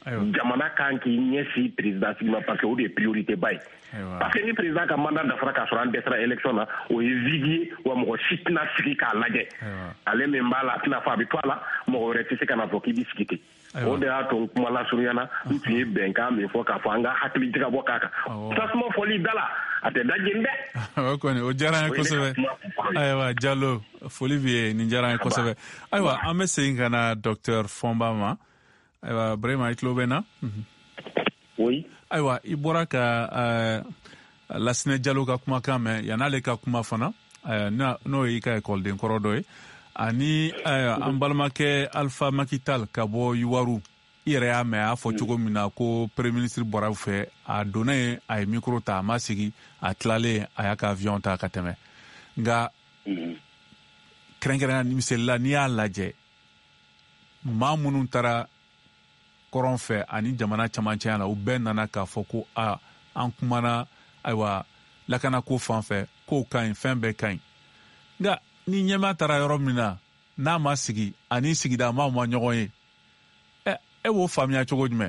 jamana kan k'i ɲɛsi président sigi ma parce que o de ye priorité ba ye parce que ni président ka mandat dafara k'a sɔrɔ an dɛsɛra élection na o ye vide ye wa mɔgɔ si tɛna sigi k'a lajɛ ale min b'a la a tɛna fɔ a bɛ to a la mɔgɔ wɛrɛ tɛ se ka na fɔ k'i bɛ sigi ten o de y'a to n kuma lasurunyana n tun ye bɛnkan min fɔ k'a fɔ an ka hakili jigabɔ bɔ k'a kan tasuma fɔli da la a tɛ da jeni dɛ o kɔni o diyara an ye kosɛbɛ ayiwa Jalo foli b'i ye nin diyara an ye kosɛbɛ ayiwa an bɛ segin ka na docteur Fɔnba ma ayiwa Brahima i tulo bɛ n na oui ayiwa i bɔra ka uh, Lasinɛ Jalo ka kumakan mɛn yan'ale ka kuma fana uh, n'o ye i ka ekɔliden kɔrɔ dɔ ye ani uh, an balimakɛ Alpha Makital ka bɔ Yuwaru i yɛrɛ y'a mɛn a y'a fɔ cogo min na ko premier ministre bɔra u fɛ a donna yen a ye micro ta a ma sigi a tilalen a y'a ka avion ta ka tɛmɛ nka kɛrɛnkɛrɛnya misalila n'i y'a lajɛ maa minnu taara kɔrɔn fɛ ani jamana camancɛya la u bɛɛ nana k'a fɔ ko a an kumana ayiwa lakanako fan fɛ k'o ka ɲi fɛn bɛɛ ka ɲi nka ni ɲɛmaa taara yɔrɔ min na n'a ma sigi ani sigida maaw ma ɲɔgɔn ye e b'o faamuya cogo jumɛn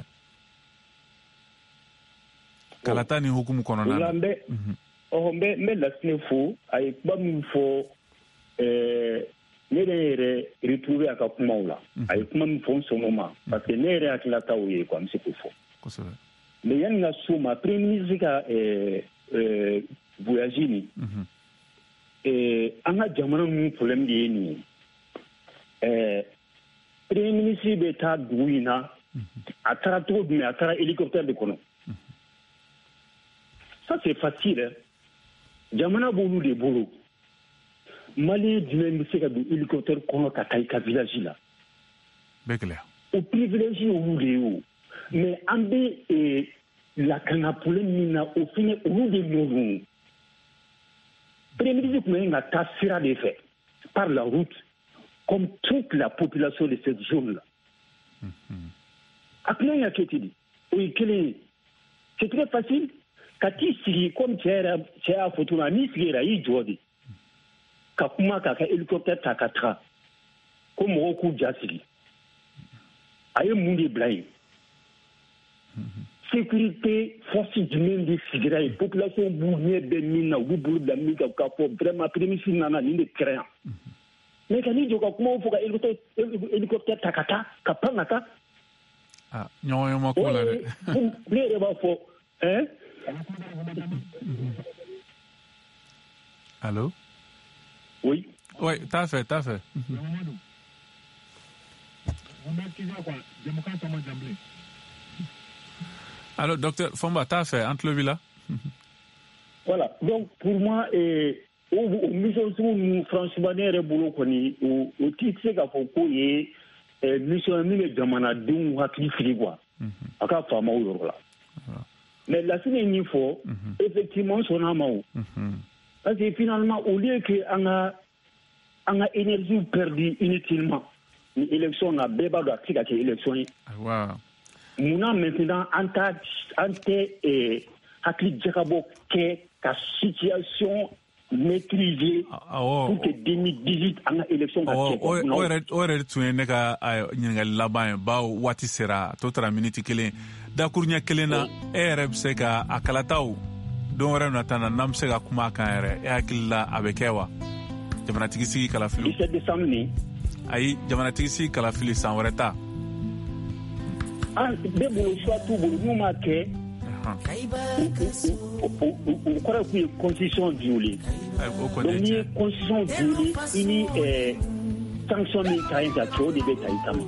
kalata ni hukumu kɔnɔna na n bɛ n bɛ Lasinɛ fo a ye kuma min fɔ ne yɛrɛ yɛrɛ retrouver a ka kumaw la a ye kuma min fɔ n sɔnna ma parce que ne yɛrɛ hakilila taw ye quoi n bɛ se k'o fɔ mais yanni ka s'o ma premier ministre ka voyage nin an ka jamana ninnu problème de ye nin ye premier ministre bɛ taa dugu in na a taara cogo jumɛn a taara hélicoptère de kɔnɔ ça c'est facile jamana b'olu de bolo Mali jumɛn bɛ se ka don hélicoptère kɔnɔ ka taa i ka village la o privilège olu de ye o mais an bɛ lakana problème min na o fɛnɛ olu de nɔ don premier ministre tun bɛ ka taa sira de fɛ par la route comme toute la population de cette zone-là. Après, il y a quelque chose. C'est très facile. Quand il s'y comme tu as photo, ni s'y est il doit dire. Quand tu as un hélicoptère takatra, comme beaucoup d'asili. Aïe mundi blaye. Sécurité, force humaine de Sigra, population bournière de Mina, ou boulot de la Mika, vraiment, premier si nana, ni de créant. Mais quand il dit comment faut que hélicoptère takata kapangata ah non yo makola de ne ba fo hein allô oui oui t'as fait t'as fait alors docteur Fɔnba t'as fait entre le villa voilà donc pour moi et o mission sugu franchement ne yɛrɛ bolo kɔni o o tɛ se k'a fɔ k'o ye mission min bɛ jamanadenw hakili sigi quoi a ka faama o yɔrɔ la mais Lasinɛ ye min fɔ effectivement sɔnna a ma o parce que finalement au lieu que an ka an ka énergie perdue inutilement ni élection na bɛɛ b'a dɔn a tɛ se ka kɛ élection ye munna maintenant an t'a an tɛ hakili jakabɔ kɛ ka situation maîtriser pour que deux mille dix-huit an ka élection ka kɛ o yɛrɛ tun ye ne ka ɲininkali laban ye bawo waati sera a tɔ tora miniti kelen dakuruɲɛ kelen na e yɛrɛ bɛ se ka a kalataw don wɛrɛ nata na n'an bɛ se ka kuma a kan yɛrɛ e hakili la a bɛ kɛ wa jamanatigi sigi kalafili dix-sept décembre nin ayi jamanatigi sigi kalafili san wɛrɛ ta an bɛɛ bolo choix t'u bolo n'u m'a kɛ o kɔrɔ k'u ye constitution violée donc n'i ye constitution violée i ni sanction min ka ɲi ka kɛ o de bɛ ta i kama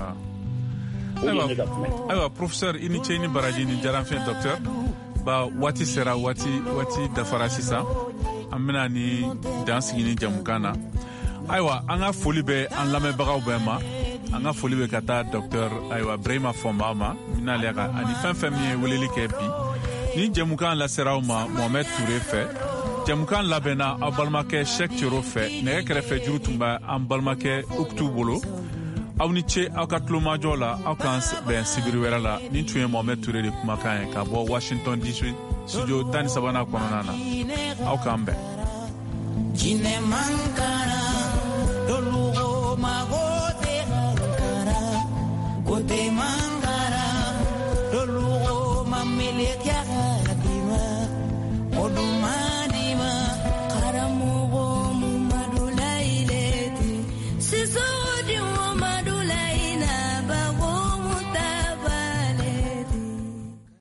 ayiwa professeur i ni ce i ni baraji ni diyara n fɛ docteur ba waati sera waati waati dafara sisan an bɛna ni dan sigi ni jamukan na ayiwa an ka foli bɛ an lamɛnbagaw bɛɛ ma an ka foli bɛ ka taa docteur ayiwa Brahima Fɔnba ma n'ale ka ani fɛn fɛn min ye weleli kɛ bi ni jamukan lasera aw ma Mohamed Touré fɛ jamukan labɛnna aw balimakɛ Cheikh Thioro fɛ nɛgɛ kɛrɛfɛ juru tun bɛ an balimakɛ Uktu bolo aw ni ce aw ka tulomajɔ la aw k'an bɛn sibiri wɛrɛ la ni tun ye Mohamed Touré de kumakan ye ka bɔ Washington D C studio tan ni sabanan kɔnɔna na aw k'an bɛn Jine mankara dolugo mago te mankara gote mankara le kiara